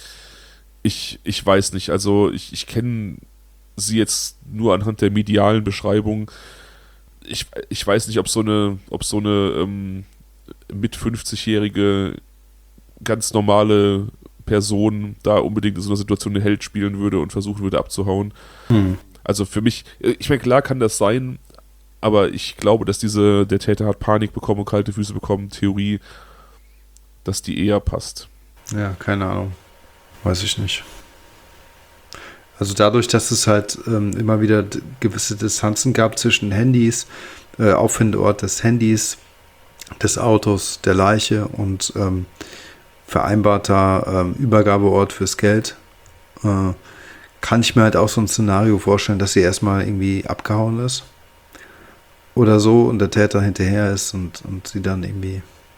Ich, ich weiß nicht, also ich, ich kenne sie jetzt nur anhand der medialen Beschreibung. Ich, ich weiß nicht, ob so eine, ob so eine ähm, mit fünfzigjährige ganz normale Person da unbedingt in so einer Situation eine Held spielen würde und versuchen würde abzuhauen. Hm. Also für mich, ich meine, klar kann das sein, aber ich glaube, dass diese, der Täter hat Panik bekommen und kalte Füße bekommen, Theorie, dass die eher passt. Ja, keine Ahnung. Weiß ich nicht. Also dadurch, dass es halt ähm, immer wieder d- gewisse Distanzen gab zwischen Handys, äh, Auffindort des Handys, des Autos, der Leiche und ähm, vereinbarter ähm, Übergabeort fürs Geld, äh, kann ich mir halt auch so ein Szenario vorstellen, dass sie erstmal irgendwie abgehauen ist oder so und der Täter hinterher ist und, und sie dann irgendwie,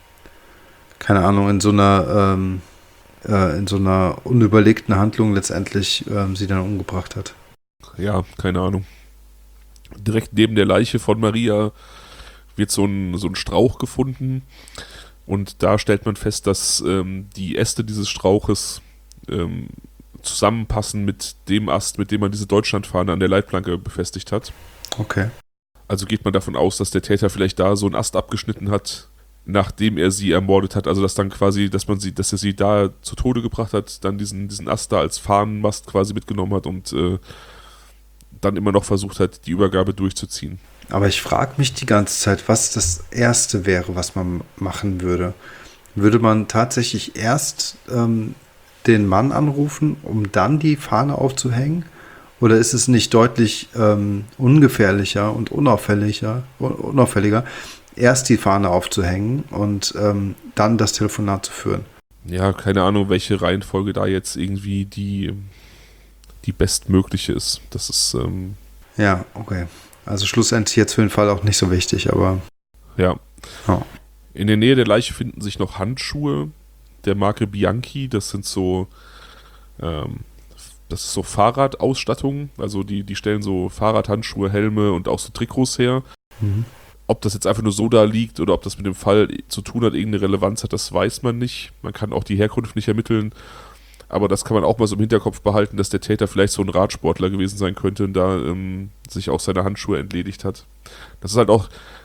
keine Ahnung, in so einer ähm, äh, in so einer unüberlegten Handlung letztendlich ähm, sie dann umgebracht hat. Ja, keine Ahnung. Direkt neben der Leiche von Maria wird so ein, so ein Strauch gefunden und da stellt man fest, dass ähm, die Äste dieses Strauches ähm, zusammenpassen mit dem Ast, mit dem man diese Deutschlandfahne an der Leitplanke befestigt hat. Okay. Also geht man davon aus, dass der Täter vielleicht da so einen Ast abgeschnitten hat, nachdem er sie ermordet hat. Also dass dann quasi, dass man sie, dass er sie da zu Tode gebracht hat, dann diesen, diesen Ast da als Fahnenmast quasi mitgenommen hat und äh, dann immer noch versucht hat, die Übergabe durchzuziehen. Aber ich frage mich die ganze Zeit, was das Erste wäre, was man machen würde. Würde man tatsächlich erst ähm, den Mann anrufen, um dann die Fahne aufzuhängen? Oder ist es nicht deutlich ähm, ungefährlicher und unauffälliger, unauffälliger, erst die Fahne aufzuhängen und ähm, dann das Telefonat zu führen? Ja, keine Ahnung, welche Reihenfolge da jetzt irgendwie die, die bestmögliche ist. Das ist... Ähm ja, okay. Also schlussendlich jetzt für den Fall auch nicht so wichtig, aber... Ja. Oh. In der Nähe der Leiche finden sich noch Handschuhe der Marke Bianchi. Das sind so... Ähm, das ist so Fahrradausstattung. Also die, die stellen so Fahrradhandschuhe, Helme und auch so Trikots her. Mhm. Ob das jetzt einfach nur so da liegt oder ob das mit dem Fall zu tun hat, irgendeine Relevanz hat, das weiß man nicht. Man kann auch die Herkunft nicht ermitteln. Aber das kann man auch mal so im Hinterkopf behalten, dass der Täter vielleicht so ein Radsportler gewesen sein könnte und da ähm, sich auch seine Handschuhe entledigt hat. Das ist halt auch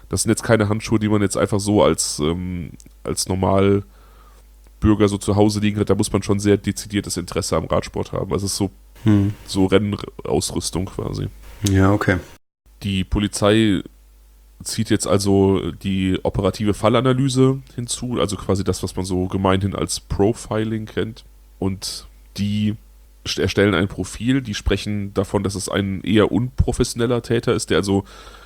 Das sind jetzt keine Handschuhe, die man jetzt einfach so als, ähm, als Normalbürger so zu Hause liegen hat. Da muss man schon sehr dezidiertes Interesse am Radsport haben. Also es ist so, hm. so Rennausrüstung quasi. Ja, okay. Die Polizei zieht jetzt also die operative Fallanalyse hinzu, also quasi das, was man so gemeinhin als Profiling kennt. Und die erstellen ein Profil, die sprechen davon, dass es ein eher unprofessioneller Täter ist, der also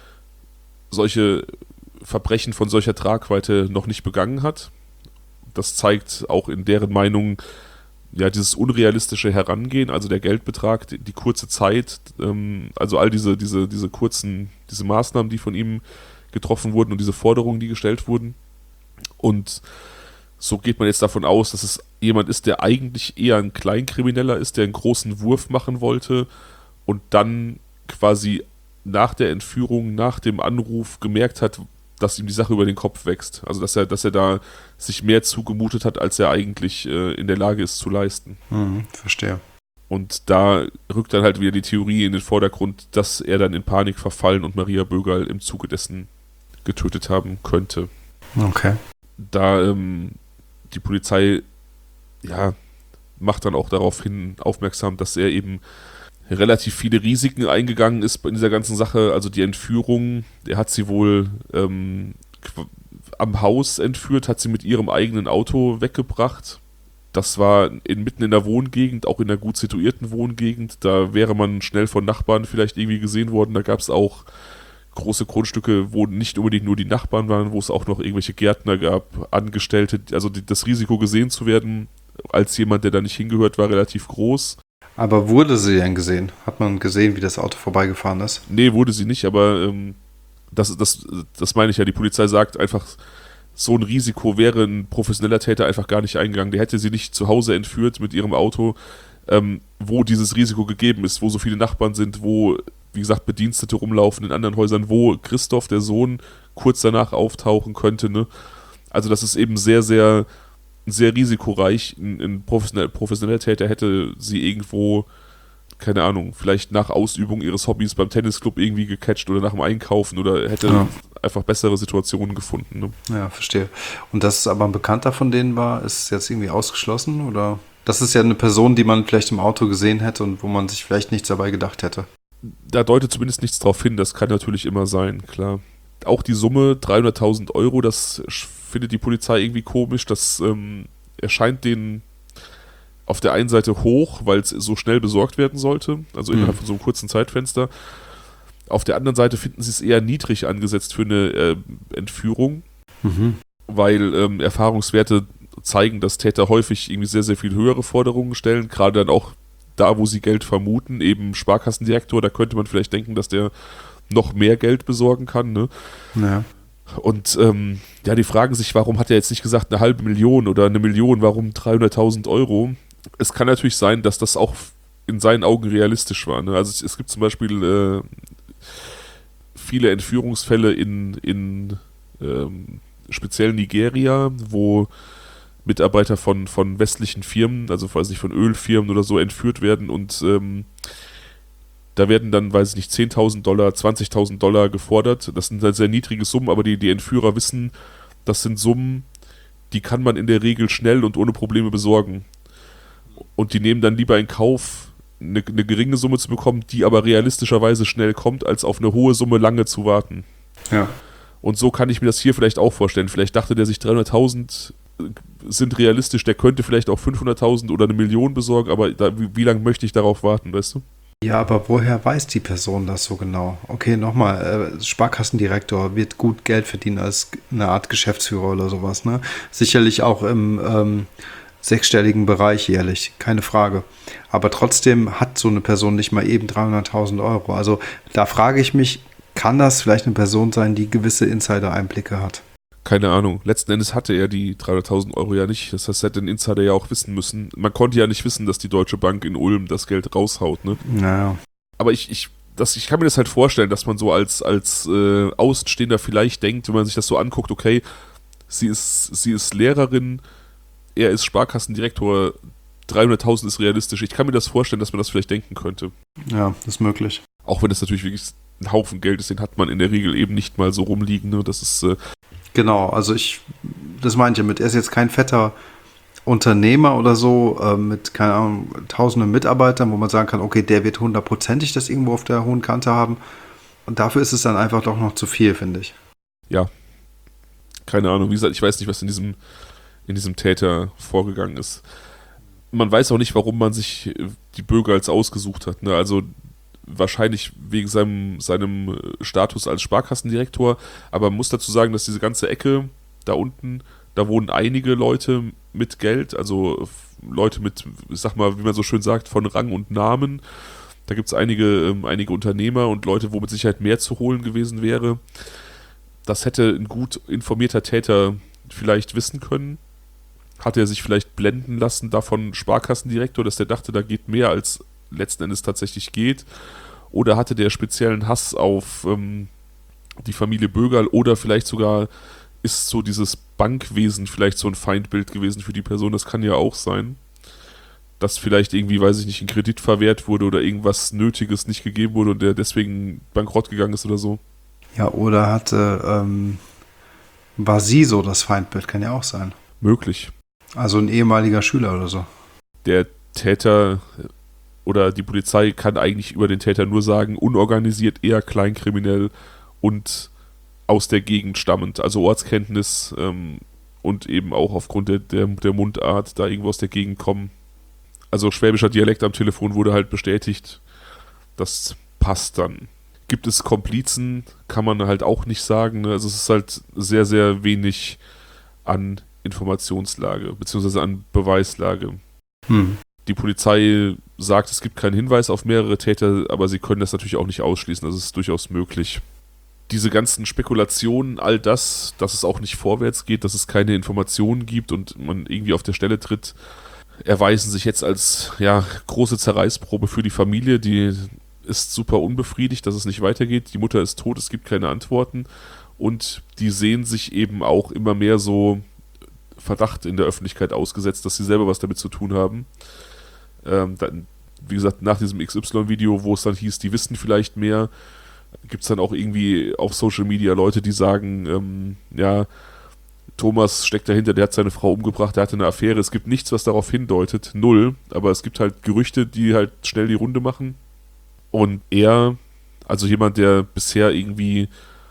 solche Verbrechen von solcher Tragweite noch nicht begangen hat. Das zeigt auch in deren Meinung ja dieses unrealistische Herangehen, also der Geldbetrag, die, die kurze Zeit, ähm, also all diese, diese, diese kurzen, diese Maßnahmen, die von ihm getroffen wurden und diese Forderungen, die gestellt wurden. Und so geht man jetzt davon aus, dass es jemand ist, der eigentlich eher ein Kleinkrimineller ist, der einen großen Wurf machen wollte und dann quasi nach der Entführung, nach dem Anruf gemerkt hat, dass ihm die Sache über den Kopf wächst. Also dass er, dass er da sich mehr zugemutet hat, als er eigentlich äh, in der Lage ist zu leisten. Mhm, verstehe. Und da rückt dann halt wieder die Theorie in den Vordergrund, dass er dann in Panik verfallen und Maria Bögerl im Zuge dessen getötet haben könnte. Okay. Da ähm, die Polizei ja macht dann auch darauf hin aufmerksam, dass er eben relativ viele Risiken eingegangen ist in dieser ganzen Sache. Also die Entführung, er hat sie wohl ähm, am Haus entführt, hat sie mit ihrem eigenen Auto weggebracht. Das war in, mitten in der Wohngegend, auch in einer gut situierten Wohngegend. Da wäre man schnell von Nachbarn vielleicht irgendwie gesehen worden. Da gab es auch große Grundstücke, wo nicht unbedingt nur die Nachbarn waren, wo es auch noch irgendwelche Gärtner gab, Angestellte. Also die, das Risiko gesehen zu werden als jemand, der da nicht hingehört, war relativ groß. Aber wurde sie denn gesehen? Hat man gesehen, wie das Auto vorbeigefahren ist? Nee, wurde sie nicht, aber ähm, das, das, das meine ich ja. Die Polizei sagt einfach, so ein Risiko wäre ein professioneller Täter einfach gar nicht eingegangen. Der hätte sie nicht zu Hause entführt mit ihrem Auto, ähm, wo dieses Risiko gegeben ist, wo so viele Nachbarn sind, wo, wie gesagt, Bedienstete rumlaufen in anderen Häusern, wo Christoph, der Sohn, kurz danach auftauchen könnte. Ne? Also das ist eben sehr, sehr... sehr risikoreich. Ein, ein professionell, professioneller Täter hätte sie irgendwo, keine Ahnung, vielleicht nach Ausübung ihres Hobbys beim Tennisclub irgendwie gecatcht oder nach dem Einkaufen oder hätte ja. einfach bessere Situationen gefunden. Ne? Ja, verstehe. Und dass es aber ein Bekannter von denen war, ist jetzt irgendwie ausgeschlossen? Oder? Das ist ja eine Person, die man vielleicht im Auto gesehen hätte und wo man sich vielleicht nichts dabei gedacht hätte. Da deutet zumindest nichts drauf hin, das kann natürlich immer sein, klar. Auch die Summe dreihunderttausend Euro, das findet die Polizei irgendwie komisch. Das ähm, erscheint denen auf der einen Seite hoch, weil es so schnell besorgt werden sollte, also mhm. innerhalb von so einem kurzen Zeitfenster. Auf der anderen Seite finden sie es eher niedrig angesetzt für eine äh, Entführung, mhm. weil ähm, Erfahrungswerte zeigen, dass Täter häufig irgendwie sehr, sehr viel höhere Forderungen stellen, gerade dann auch da, wo sie Geld vermuten, eben Sparkassendirektor, da könnte man vielleicht denken, dass der noch mehr Geld besorgen kann, ne? Ja. Und ähm, ja, die fragen sich, warum hat er jetzt nicht gesagt eine halbe Million oder eine Million, warum dreihunderttausend Euro? Es kann natürlich sein, dass das auch in seinen Augen realistisch war, ne? Also es, es gibt zum Beispiel äh, viele Entführungsfälle in, in ähm, speziell Nigeria, wo Mitarbeiter von, von westlichen Firmen, also weiß nicht, von Ölfirmen oder so entführt werden und ähm, da werden dann, weiß ich nicht, zehntausend Dollar, zwanzigtausend Dollar gefordert. Das sind halt sehr niedrige Summen, aber die, die Entführer wissen, das sind Summen, die kann man in der Regel schnell und ohne Probleme besorgen. Und die nehmen dann lieber in Kauf, eine, eine geringe Summe zu bekommen, die aber realistischerweise schnell kommt, als auf eine hohe Summe lange zu warten. Ja. Und so kann ich mir das hier vielleicht auch vorstellen. Vielleicht dachte der sich, dreihunderttausend sind realistisch, der könnte vielleicht auch fünfhunderttausend oder eine Million besorgen, aber da, wie, wie lange möchte ich darauf warten, weißt du? Ja, aber woher weiß die Person das so genau? Okay, nochmal, äh, Sparkassendirektor wird gut Geld verdienen als eine Art Geschäftsführer oder sowas, ne? Sicherlich auch im ähm, sechsstelligen Bereich jährlich, keine Frage. Aber trotzdem hat so eine Person nicht mal eben dreihunderttausend Euro. Also da frage ich mich, kann das vielleicht eine Person sein, die gewisse Insider-Einblicke hat? Keine Ahnung. Letzten Endes hatte er die dreihunderttausend Euro ja nicht. Das heißt, er hätte den Insider ja auch wissen müssen. Man konnte ja nicht wissen, dass die Deutsche Bank in Ulm das Geld raushaut, ne? Naja. Aber ich, ich, das, ich kann mir das halt vorstellen, dass man so als, als äh, Außenstehender vielleicht denkt, wenn man sich das so anguckt, okay, sie ist, sie ist Lehrerin, er ist Sparkassendirektor, dreihunderttausend ist realistisch. Ich kann mir das vorstellen, dass man das vielleicht denken könnte. Ja, ist möglich. Auch wenn das natürlich wirklich ein Haufen Geld ist, den hat man in der Regel eben nicht mal so rumliegen. Ne? Das ist äh Genau, also ich, das meinte ich mit, er ist jetzt kein fetter Unternehmer oder so, äh, mit, keine Ahnung, tausenden Mitarbeitern, wo man sagen kann, okay, der wird hundertprozentig das irgendwo auf der hohen Kante haben. Und dafür ist es dann einfach doch noch zu viel, finde ich. Ja, keine Ahnung, wie gesagt, ich weiß nicht, was in diesem, in diesem Täter vorgegangen ist. Man weiß auch nicht, warum man sich die Bürger als ausgesucht hat. Ne? Also wahrscheinlich wegen seinem, seinem Status als Sparkassendirektor, aber man muss dazu sagen, dass diese ganze Ecke da unten, da wohnen einige Leute mit Geld, also Leute mit, ich sag mal, wie man so schön sagt, von Rang und Namen. Da gibt es einige, ähm, einige Unternehmer und Leute, wo mit Sicherheit mehr zu holen gewesen wäre. Das hätte ein gut informierter Täter vielleicht wissen können. Hat er sich vielleicht blenden lassen davon Sparkassendirektor, dass der dachte, da geht mehr als letzten Endes tatsächlich geht? Oder hatte der speziellen Hass auf ähm, die Familie Bögerl oder vielleicht sogar ist so dieses Bankwesen vielleicht so ein Feindbild gewesen für die Person? Das kann ja auch sein. Dass vielleicht irgendwie, weiß ich nicht, ein Kredit verwehrt wurde oder irgendwas Nötiges nicht gegeben wurde und der deswegen bankrott gegangen ist oder so. Ja, oder hatte, ähm, war sie so das Feindbild, kann ja auch sein. Möglich. Also ein ehemaliger Schüler oder so. Der Täter oder die Polizei kann eigentlich über den Täter nur sagen, unorganisiert, eher kleinkriminell und aus der Gegend stammend. Also Ortskenntnis ähm, und eben auch aufgrund der, der, der Mundart da irgendwo aus der Gegend kommen. Also schwäbischer Dialekt am Telefon wurde halt bestätigt. Das passt dann. Gibt es Komplizen, kann man halt auch nicht sagen. Ne? Also es ist halt sehr, sehr wenig an Informationslage, beziehungsweise an Beweislage. Hm. Die Polizei sagt, es gibt keinen Hinweis auf mehrere Täter, aber sie können das natürlich auch nicht ausschließen. Das ist durchaus möglich. Diese ganzen Spekulationen, all das, dass es auch nicht vorwärts geht, dass es keine Informationen gibt und man irgendwie auf der Stelle tritt, erweisen sich jetzt als ja, große Zerreißprobe für die Familie. Die ist super unbefriedigt, dass es nicht weitergeht. Die Mutter ist tot, es gibt keine Antworten. Und die sehen sich eben auch immer mehr so Verdacht in der Öffentlichkeit ausgesetzt, dass sie selber was damit zu tun haben. Ähm, dann, wie gesagt, nach diesem X Y-Video, wo es dann hieß, die wissen vielleicht mehr, gibt es dann auch irgendwie auf Social Media Leute, die sagen, ähm, ja, Thomas steckt dahinter, der hat seine Frau umgebracht, der hatte eine Affäre. Es gibt nichts, was darauf hindeutet, null. Aber es gibt halt Gerüchte, die halt schnell die Runde machen. Und er, also jemand, der bisher irgendwie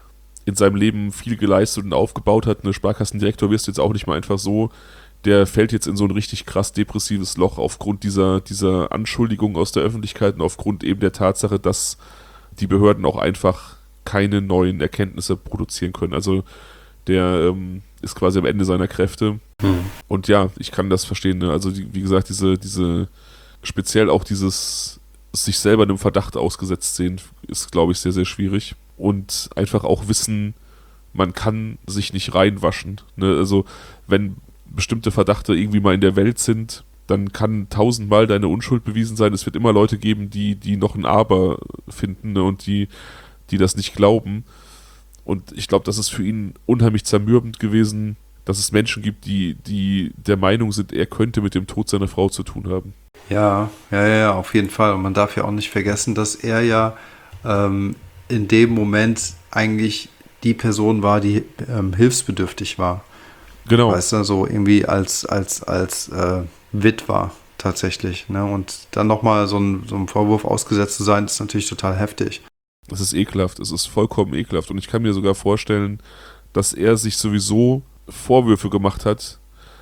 in seinem Leben viel geleistet und aufgebaut hat, eine Sparkassendirektor wirst du jetzt auch nicht mal einfach so, der fällt jetzt in so ein richtig krass depressives Loch aufgrund dieser, dieser Anschuldigung aus der Öffentlichkeit und aufgrund eben der Tatsache, dass die Behörden auch einfach keine neuen Erkenntnisse produzieren können. Also der ähm, ist quasi am Ende seiner Kräfte. Hm. Und ja, ich kann das verstehen. Ne? Also die, wie gesagt, diese, diese, speziell auch dieses sich selber einem Verdacht ausgesetzt sehen, ist, glaube ich, sehr, sehr schwierig. Und einfach auch wissen, man kann sich nicht reinwaschen. Ne? Also wenn bestimmte Verdachte irgendwie mal in der Welt sind, dann kann tausendmal deine Unschuld bewiesen sein. Es wird immer Leute geben, die, die noch ein Aber finden, ne? Und die, die das nicht glauben. Und ich glaube, das ist für ihn unheimlich zermürbend gewesen, dass es Menschen gibt, die, die der Meinung sind, er könnte mit dem Tod seiner Frau zu tun haben. Ja, ja, ja, auf jeden Fall. Und man darf ja auch nicht vergessen, dass er ja ähm, in dem Moment eigentlich die Person war, die ähm, hilfsbedürftig war. Genau. Weißt du, so irgendwie als, als, als äh, Witwer tatsächlich. Ne? Und dann nochmal so ein, so ein Vorwurf ausgesetzt zu sein, ist natürlich total heftig. Das ist ekelhaft, es ist vollkommen ekelhaft. Und ich kann mir sogar vorstellen, dass er sich sowieso Vorwürfe gemacht hat.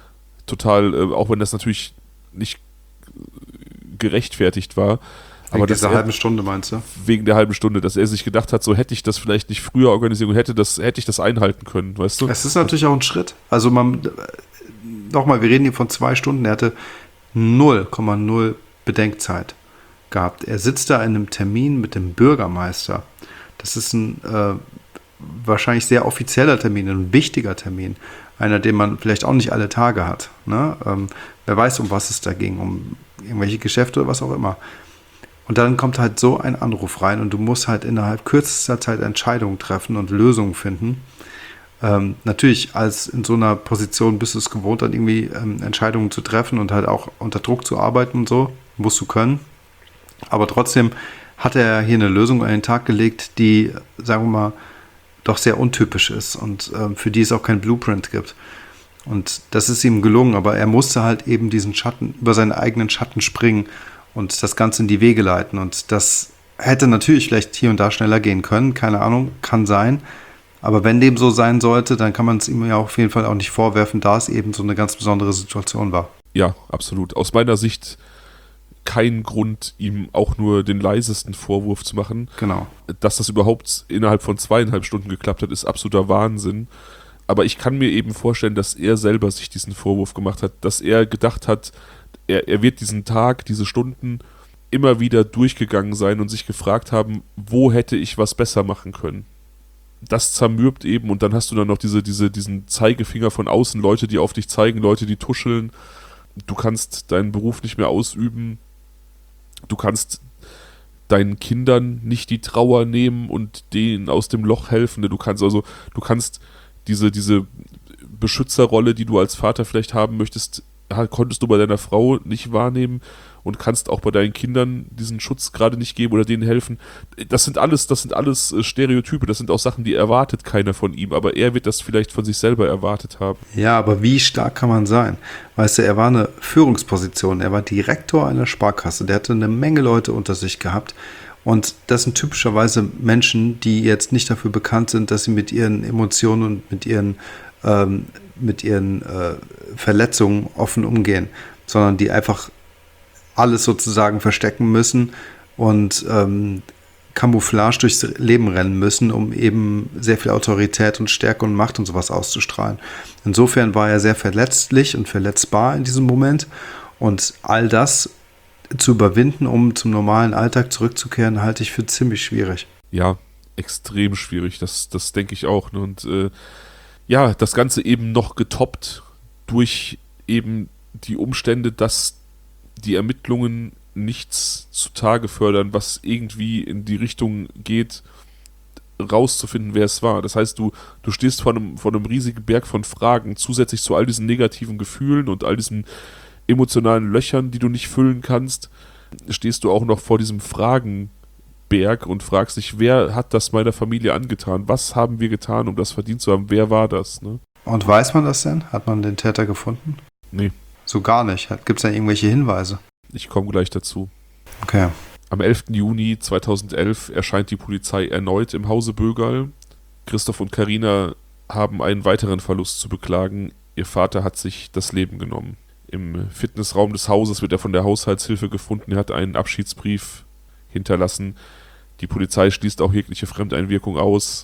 Total, äh, auch wenn das natürlich nicht gerechtfertigt war. Wegen Aber dieser er, halben Stunde, meinst du? Wegen der halben Stunde, dass er sich gedacht hat, so hätte ich das vielleicht nicht früher organisiert und hätte, das, hätte ich das einhalten können, weißt du? Es ist natürlich auch ein Schritt. Also man, nochmal, wir reden hier von zwei Stunden, er hatte null Komma null Bedenkzeit gehabt. Er sitzt da in einem Termin mit dem Bürgermeister. Das ist ein äh, wahrscheinlich sehr offizieller Termin, ein wichtiger Termin. Einer, den man vielleicht auch nicht alle Tage hat. Ne? Ähm, wer weiß, um was es da ging, um irgendwelche Geschäfte oder was auch immer. Und dann kommt halt so ein Anruf rein und du musst halt innerhalb kürzester Zeit Entscheidungen treffen und Lösungen finden. Ähm, natürlich, als in so einer Position bist du es gewohnt, dann irgendwie ähm, Entscheidungen zu treffen und halt auch unter Druck zu arbeiten und so. Musst du können. Aber trotzdem hat er hier eine Lösung an den Tag gelegt, die, sagen wir mal, doch sehr untypisch ist und ähm, für die es auch kein Blueprint gibt. Und das ist ihm gelungen, aber er musste halt eben diesen Schatten, über seinen eigenen Schatten springen und das Ganze in die Wege leiten. Und das hätte natürlich vielleicht hier und da schneller gehen können, keine Ahnung, kann sein. Aber wenn dem so sein sollte, dann kann man es ihm ja auf jeden Fall auch nicht vorwerfen, da es eben so eine ganz besondere Situation war. Ja, absolut. Aus meiner Sicht kein Grund, ihm auch nur den leisesten Vorwurf zu machen. Genau. Dass das überhaupt innerhalb von zweieinhalb Stunden geklappt hat, ist absoluter Wahnsinn. Aber ich kann mir eben vorstellen, dass er selber sich diesen Vorwurf gemacht hat, dass er gedacht hat, er, er wird diesen Tag, diese Stunden immer wieder durchgegangen sein und sich gefragt haben, wo hätte ich was besser machen können. Das zermürbt eben und dann hast du dann noch diese, diese, diesen Zeigefinger von außen, Leute, die auf dich zeigen, Leute, die tuscheln. Du kannst deinen Beruf nicht mehr ausüben. Du kannst deinen Kindern nicht die Trauer nehmen und denen aus dem Loch helfen. Du kannst also, du kannst diese, diese Beschützerrolle, die du als Vater vielleicht haben möchtest, konntest du bei deiner Frau nicht wahrnehmen und kannst auch bei deinen Kindern diesen Schutz gerade nicht geben oder denen helfen. Das sind alles, das sind alles Stereotype, das sind auch Sachen, die erwartet keiner von ihm, aber er wird das vielleicht von sich selber erwartet haben. Ja, aber wie stark kann man sein? Weißt du, er war eine Führungsposition, er war Direktor einer Sparkasse, der hatte eine Menge Leute unter sich gehabt und das sind typischerweise Menschen, die jetzt nicht dafür bekannt sind, dass sie mit ihren Emotionen und mit ihren, ähm, mit ihren äh, Verletzungen offen umgehen, sondern die einfach alles sozusagen verstecken müssen und ähm, Camouflage durchs Leben rennen müssen, um eben sehr viel Autorität und Stärke und Macht und sowas auszustrahlen. Insofern war er sehr verletzlich und verletzbar in diesem Moment und all das zu überwinden, um zum normalen Alltag zurückzukehren, halte ich für ziemlich schwierig. Ja, extrem schwierig, das, das denke ich auch. Ne? Und äh, ja, das Ganze eben noch getoppt durch eben die Umstände, dass die Ermittlungen nichts zutage fördern, was irgendwie in die Richtung geht, rauszufinden, wer es war. Das heißt, du, du stehst vor einem, vor einem riesigen Berg von Fragen, zusätzlich zu all diesen negativen Gefühlen und all diesen emotionalen Löchern, die du nicht füllen kannst, stehst du auch noch vor diesem Fragenberg und fragst dich, wer hat das meiner Familie angetan? Was haben wir getan, um das verdient zu haben? Wer war das? Ne? Und weiß man das denn? Hat man den Täter gefunden? Nee. So gar nicht. Gibt es da irgendwelche Hinweise? Ich komme gleich dazu. Okay. Am elften Juni zweitausendelf erscheint die Polizei erneut im Hause Bögerl. Christoph und Carina haben einen weiteren Verlust zu beklagen. Ihr Vater hat sich das Leben genommen. Im Fitnessraum des Hauses wird er von der Haushaltshilfe gefunden. Er hat einen Abschiedsbrief hinterlassen. Die Polizei schließt auch jegliche Fremdeinwirkung aus.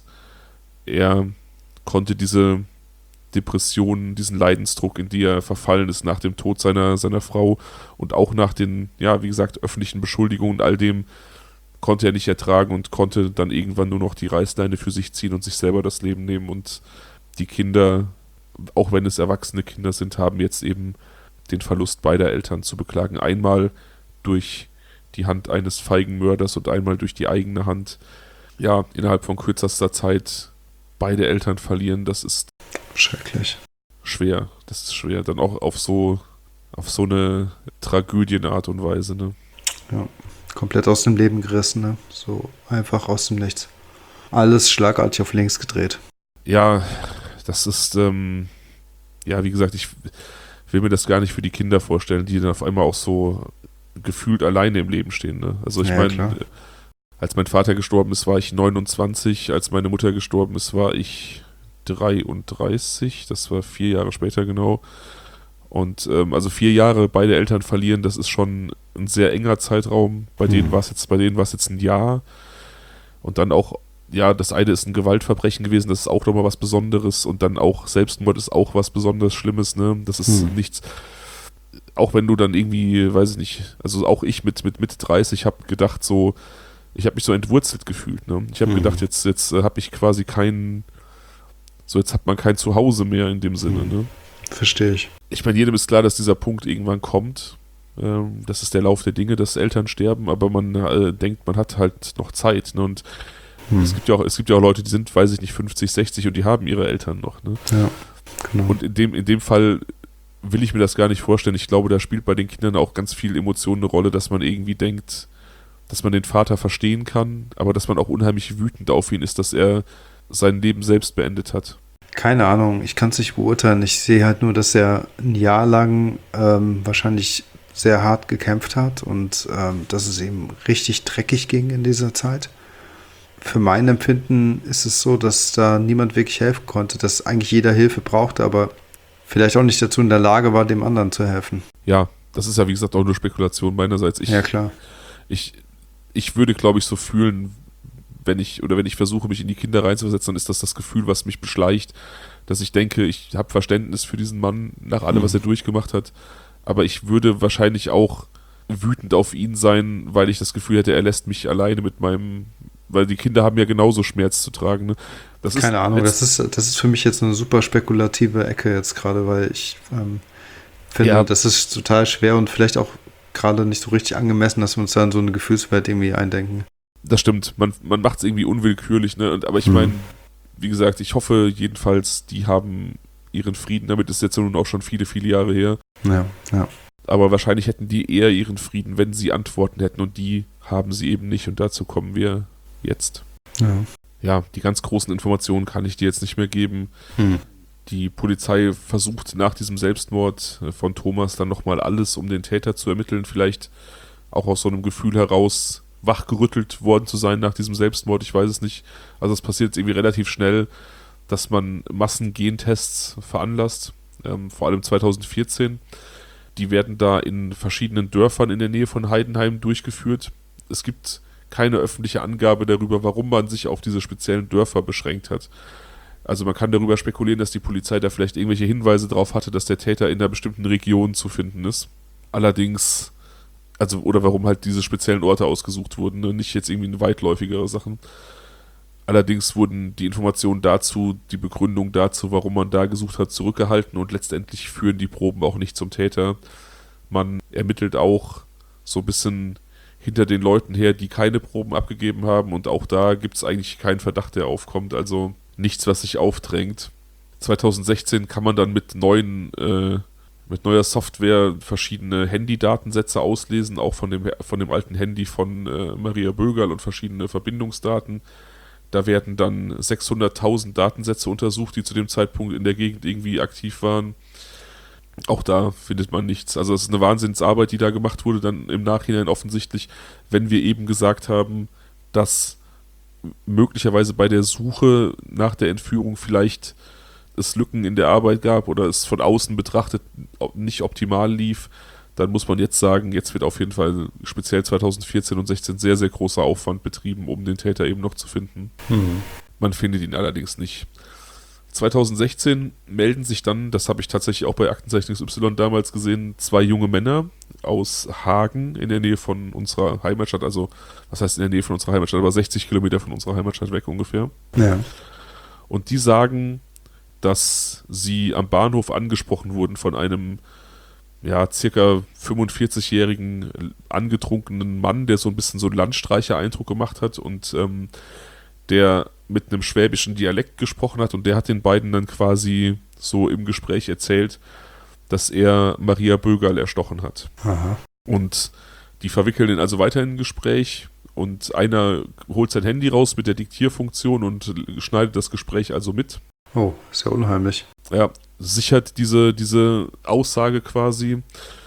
Er konnte diese Depressionen, diesen Leidensdruck, in die er verfallen ist nach dem Tod seiner, seiner Frau und auch nach den, ja, wie gesagt, öffentlichen Beschuldigungen und all dem, konnte er nicht ertragen und konnte dann irgendwann nur noch die Reißleine für sich ziehen und sich selber das Leben nehmen. Und die Kinder, auch wenn es erwachsene Kinder sind, haben jetzt eben den Verlust beider Eltern zu beklagen. Einmal durch die Hand eines feigen Mörders und einmal durch die eigene Hand. Ja, innerhalb von kürzester Zeit beide Eltern verlieren, das ist schrecklich. Schwer, das ist schwer. Dann auch auf so auf so eine Tragödienart und Weise, ne? Ja, komplett aus dem Leben gerissen, ne? So einfach aus dem Nichts. Alles schlagartig auf links gedreht. Ja, das ist, ähm, ja, wie gesagt, ich will mir das gar nicht für die Kinder vorstellen, die dann auf einmal auch so gefühlt alleine im Leben stehen, ne? Also ich Ja, meine, klar. als mein Vater gestorben ist, war ich neunundzwanzig, als meine Mutter gestorben ist, war ich dreiunddreißig, das war vier Jahre später genau. Und ähm, also vier Jahre beide Eltern verlieren, das ist schon ein sehr enger Zeitraum. Bei Mhm. denen war es jetzt, bei denen war es jetzt ein Jahr. Und dann auch, ja, das eine ist ein Gewaltverbrechen gewesen, das ist auch nochmal was Besonderes. Und dann auch Selbstmord ist auch was besonders Schlimmes, ne? Das ist Mhm. nichts. Auch wenn du dann irgendwie, weiß ich nicht, also auch ich mit mit Mitte dreißig habe gedacht so, ich habe mich so entwurzelt gefühlt, ne? Ich habe Mhm. gedacht, jetzt jetzt äh, habe ich quasi keinen, so jetzt hat man kein Zuhause mehr in dem Sinne, Mhm. ne? Verstehe ich. Ich meine, jedem ist klar, dass dieser Punkt irgendwann kommt. Ähm, das ist der Lauf der Dinge, dass Eltern sterben, aber man äh, denkt, man hat halt noch Zeit, ne? Und Mhm. es gibt ja auch, es gibt ja auch Leute, die sind, weiß ich nicht, fünfzig, sechzig und die haben ihre Eltern noch, ne? Ja, genau. Und in dem, in dem Fall will ich mir das gar nicht vorstellen. Ich glaube, da spielt bei den Kindern auch ganz viel Emotion eine Rolle, dass man irgendwie denkt, dass man den Vater verstehen kann, aber dass man auch unheimlich wütend auf ihn ist, dass er sein Leben selbst beendet hat. Keine Ahnung, ich kann es nicht beurteilen. Ich sehe halt nur, dass er ein Jahr lang ähm, wahrscheinlich sehr hart gekämpft hat und ähm, dass es ihm richtig dreckig ging in dieser Zeit. Für mein Empfinden ist es so, dass da niemand wirklich helfen konnte, dass eigentlich jeder Hilfe brauchte, aber vielleicht auch nicht dazu in der Lage war, dem anderen zu helfen. Ja, das ist ja wie gesagt auch nur Spekulation meinerseits. Ich, ja, klar. Ich, ich würde, glaube ich, so fühlen, wenn ich, oder wenn ich versuche, mich in die Kinder reinzuversetzen, dann ist das das Gefühl, was mich beschleicht, dass ich denke, ich habe Verständnis für diesen Mann nach allem, mhm. was er durchgemacht hat, aber ich würde wahrscheinlich auch wütend auf ihn sein, weil ich das Gefühl hätte, er lässt mich alleine mit meinem, weil die Kinder haben ja genauso Schmerz zu tragen. Ne? Das Keine ist, Ahnung, das ist, das ist für mich jetzt eine super spekulative Ecke jetzt gerade, weil ich ähm, finde, ja. das ist total schwer und vielleicht auch gerade nicht so richtig angemessen, dass wir uns da in so eine Gefühlswelt irgendwie eindenken. Das stimmt, man, man macht es irgendwie unwillkürlich, ne? Und, aber ich meine, hm. wie gesagt, ich hoffe jedenfalls, die haben ihren Frieden, damit ist jetzt nun auch schon viele, viele Jahre her. Ja, ja. Aber wahrscheinlich hätten die eher ihren Frieden, wenn sie Antworten hätten und die haben sie eben nicht und dazu kommen wir jetzt. Ja, ja die ganz großen Informationen kann ich dir jetzt nicht mehr geben. Hm. Die Polizei versucht nach diesem Selbstmord von Thomas dann nochmal alles, um den Täter zu ermitteln, vielleicht auch aus so einem Gefühl heraus wachgerüttelt worden zu sein nach diesem Selbstmord, ich weiß es nicht. Also es passiert jetzt irgendwie relativ schnell, dass man Massengentests veranlasst, ähm, vor allem zwanzig vierzehn. Die werden da in verschiedenen Dörfern in der Nähe von Heidenheim durchgeführt. Es gibt keine öffentliche Angabe darüber, warum man sich auf diese speziellen Dörfer beschränkt hat. Also man kann darüber spekulieren, dass die Polizei da vielleicht irgendwelche Hinweise drauf hatte, dass der Täter in einer bestimmten Region zu finden ist. Allerdings, also oder warum halt diese speziellen Orte ausgesucht wurden, ne? Nicht jetzt irgendwie weitläufigere Sachen. Allerdings wurden die Informationen dazu, die Begründung dazu, warum man da gesucht hat, zurückgehalten und letztendlich führen die Proben auch nicht zum Täter. Man ermittelt auch so ein bisschen hinter den Leuten her, die keine Proben abgegeben haben und auch da gibt es eigentlich keinen Verdacht, der aufkommt, also nichts, was sich aufdrängt. zwanzig sechzehn kann man dann mit neuen, äh, mit neuer Software verschiedene Handy-Datensätze auslesen, auch von dem, von dem alten Handy von äh, Maria Bögerl und verschiedene Verbindungsdaten. Da werden dann sechshunderttausend Datensätze untersucht, die zu dem Zeitpunkt in der Gegend irgendwie aktiv waren. Auch da findet man nichts. Also es ist eine Wahnsinnsarbeit, die da gemacht wurde, dann im Nachhinein offensichtlich, wenn wir eben gesagt haben, dass möglicherweise bei der Suche nach der Entführung vielleicht es Lücken in der Arbeit gab oder es von außen betrachtet nicht optimal lief, dann muss man jetzt sagen, jetzt wird auf jeden Fall speziell zwanzig vierzehn und sechzehn sehr, sehr großer Aufwand betrieben, um den Täter eben noch zu finden. Mhm. Man findet ihn allerdings nicht. zwanzig sechzehn melden sich dann, das habe ich tatsächlich auch bei Aktenzeichen X Y damals gesehen, zwei junge Männer aus Hagen in der Nähe von unserer Heimatstadt, also was heißt in der Nähe von unserer Heimatstadt, aber sechzig Kilometer von unserer Heimatstadt weg ungefähr. Ja. Und die sagen, dass sie am Bahnhof angesprochen wurden von einem ja, circa fünfundvierzigjährigen angetrunkenen Mann, der so ein bisschen so einen Landstreicher-Eindruck gemacht hat und ähm, der mit einem schwäbischen Dialekt gesprochen hat und der hat den beiden dann quasi so im Gespräch erzählt, dass er Maria Bögerl erstochen hat. Aha. Und die verwickeln ihn also weiter in ein Gespräch und einer holt sein Handy raus mit der Diktierfunktion und schneidet das Gespräch also mit. Oh, ist ja unheimlich. Ja, sichert diese, diese Aussage quasi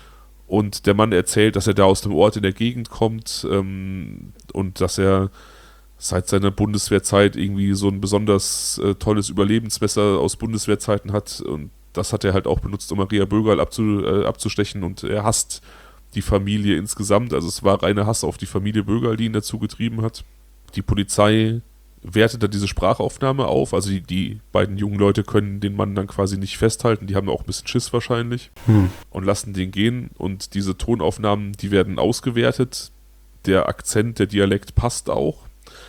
und der Mann erzählt, dass er da aus dem Ort in der Gegend kommt ähm, und dass er seit seiner Bundeswehrzeit irgendwie so ein besonders äh, tolles Überlebensmesser aus Bundeswehrzeiten hat und das hat er halt auch benutzt, um Maria Bögerl abzu, äh, abzustechen und er hasst die Familie insgesamt, also es war reiner Hass auf die Familie Bögerl, die ihn dazu getrieben hat. Die Polizei wertet dann diese Sprachaufnahme auf, also die, die beiden jungen Leute können den Mann dann quasi nicht festhalten, die haben auch ein bisschen Schiss wahrscheinlich hm. und lassen den gehen und diese Tonaufnahmen, die werden ausgewertet, der Akzent, der Dialekt passt auch.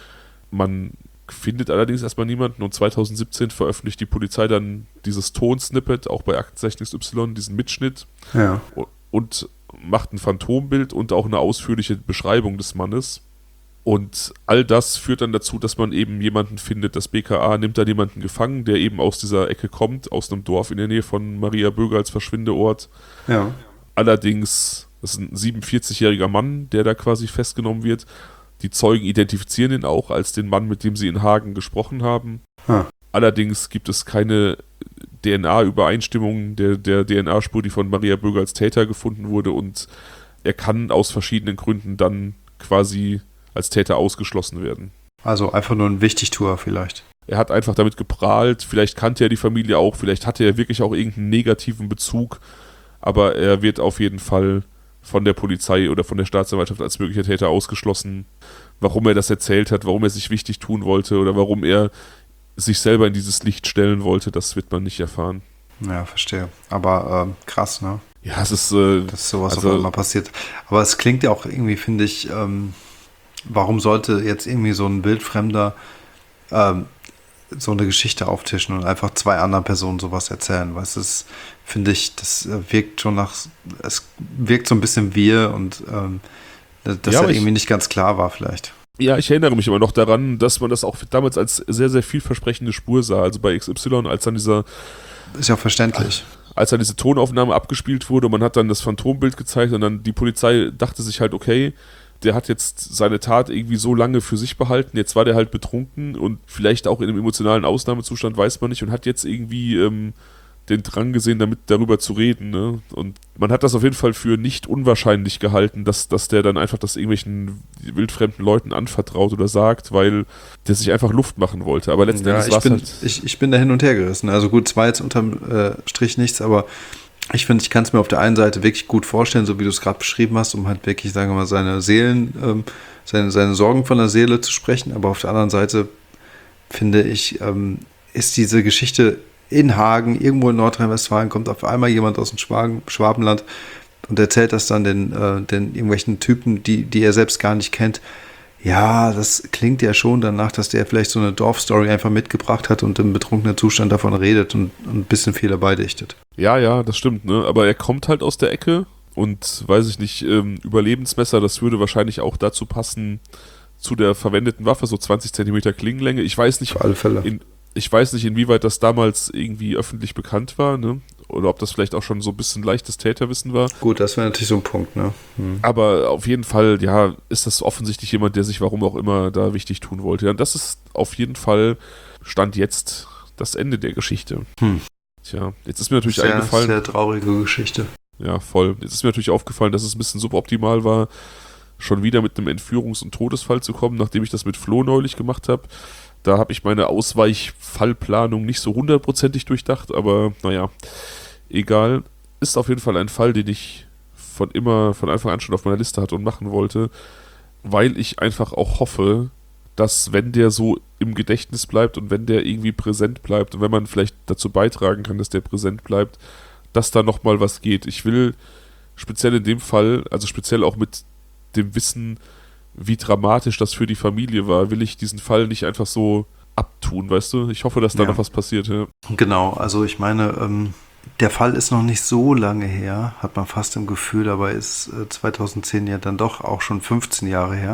Man findet allerdings erstmal niemanden und zwanzig siebzehn veröffentlicht die Polizei dann dieses Tonsnippet, auch bei Aktenzeichen X Y, diesen Mitschnitt ja. und macht ein Phantombild und auch eine ausführliche Beschreibung des Mannes. Und all das führt dann dazu, dass man eben jemanden findet. Das B K A nimmt dann jemanden gefangen, der eben aus dieser Ecke kommt, aus einem Dorf in der Nähe von Maria Bögerls Verschwindeort. Ja. Allerdings Das ist ein siebenundvierzigjähriger Mann, der da quasi festgenommen wird. Die Zeugen identifizieren ihn auch als den Mann, mit dem sie in Hagen gesprochen haben. Hm. Allerdings gibt es keine D N A-Übereinstimmung der, der D N A-Spur, die von Maria Böger als Täter gefunden wurde, und er kann aus verschiedenen Gründen dann quasi als Täter ausgeschlossen werden. Also einfach nur ein Wichtigtuer vielleicht. Er hat einfach damit geprahlt, vielleicht kannte er die Familie auch, vielleicht hatte er wirklich auch irgendeinen negativen Bezug, aber er wird auf jeden Fall von der Polizei oder von der Staatsanwaltschaft als möglicher Täter ausgeschlossen. Warum er das erzählt hat, warum er sich wichtig tun wollte oder warum er sich selber in dieses Licht stellen wollte, das wird man nicht erfahren. Ja, verstehe. Aber ähm, krass, ne? Ja, es ist... Äh, dass sowas also, auf einmal passiert. Aber es klingt ja auch irgendwie, finde ich, ähm, warum sollte jetzt irgendwie so ein Wildfremder ähm, so eine Geschichte auftischen und einfach zwei anderen Personen sowas erzählen? Weißt du, das finde ich, das wirkt schon nach, es wirkt so ein bisschen wir und ähm, dass ja, er ich, irgendwie nicht ganz klar war vielleicht. Ja, ich erinnere mich immer noch daran, dass man das auch damals als sehr, sehr vielversprechende Spur sah. Also bei X Y, als dann dieser... Ist ja verständlich. Als dann diese Tonaufnahme abgespielt wurde und man hat dann das Phantombild gezeigt und dann die Polizei dachte sich halt, okay, der hat jetzt seine Tat irgendwie so lange für sich behalten, jetzt war der halt betrunken und vielleicht auch in einem emotionalen Ausnahmezustand, weiß man nicht, und hat jetzt irgendwie ähm, den Drang gesehen, damit darüber zu reden. Ne? Und man hat das auf jeden Fall für nicht unwahrscheinlich gehalten, dass, dass der dann einfach das irgendwelchen wildfremden Leuten anvertraut oder sagt, weil der sich einfach Luft machen wollte. Aber letzten ja, Endes ich war es bin, halt... Ich, ich bin da hin und her gerissen. Also gut, es war jetzt unterm äh, Strich nichts, aber ich finde, ich kann es mir auf der einen Seite wirklich gut vorstellen, so wie du es gerade beschrieben hast, um halt wirklich, sagen wir mal, seine Seelen, ähm, seine, seine Sorgen von der Seele zu sprechen. Aber auf der anderen Seite finde ich, ähm, ist diese Geschichte in Hagen, irgendwo in Nordrhein-Westfalen, kommt auf einmal jemand aus dem Schwaben, Schwabenland und erzählt das dann den, äh, den irgendwelchen Typen, die, die er selbst gar nicht kennt. Ja, das klingt ja schon danach, dass der vielleicht so eine Dorfstory einfach mitgebracht hat und im betrunkenen Zustand davon redet und, und ein bisschen viel dabei dichtet. Ja, ja, das stimmt, ne? Aber er kommt halt aus der Ecke und, weiß ich nicht, ähm, Überlebensmesser, das würde wahrscheinlich auch dazu passen, zu der verwendeten Waffe, so zwanzig Zentimeter Klingenlänge. Ich weiß nicht, auf alle Fälle. In, ich weiß nicht, inwieweit das damals irgendwie öffentlich bekannt war, ne? Oder ob das vielleicht auch schon so ein bisschen leichtes Täterwissen war. Gut, das wäre natürlich so ein Punkt, ne? Hm. Aber auf jeden Fall, ja, ist das offensichtlich jemand, der sich warum auch immer da wichtig tun wollte. Ja, und das ist auf jeden Fall, Stand jetzt, das Ende der Geschichte. Hm. Tja, jetzt ist mir natürlich sehr, eingefallen... Sehr traurige Geschichte. Ja, voll. Jetzt ist mir natürlich aufgefallen, dass es ein bisschen suboptimal war, schon wieder mit einem Entführungs- und Todesfall zu kommen, nachdem ich das mit Flo neulich gemacht habe. Da habe ich meine Ausweichfallplanung nicht so hundertprozentig durchdacht, aber naja, egal. Ist auf jeden Fall ein Fall, den ich von immer, von Anfang an schon auf meiner Liste hatte und machen wollte, weil ich einfach auch hoffe, dass, wenn der so im Gedächtnis bleibt und wenn der irgendwie präsent bleibt und wenn man vielleicht dazu beitragen kann, dass der präsent bleibt, dass da nochmal was geht. Ich will speziell in dem Fall, also speziell auch mit dem Wissen, wie dramatisch das für die Familie war, will ich diesen Fall nicht einfach so abtun, weißt du? Ich hoffe, dass da ja. noch was passiert. Ja. Genau, also ich meine, ähm, der Fall ist noch nicht so lange her, hat man fast im Gefühl, aber ist äh, zweitausendzehn ja dann doch auch schon fünfzehn Jahre her.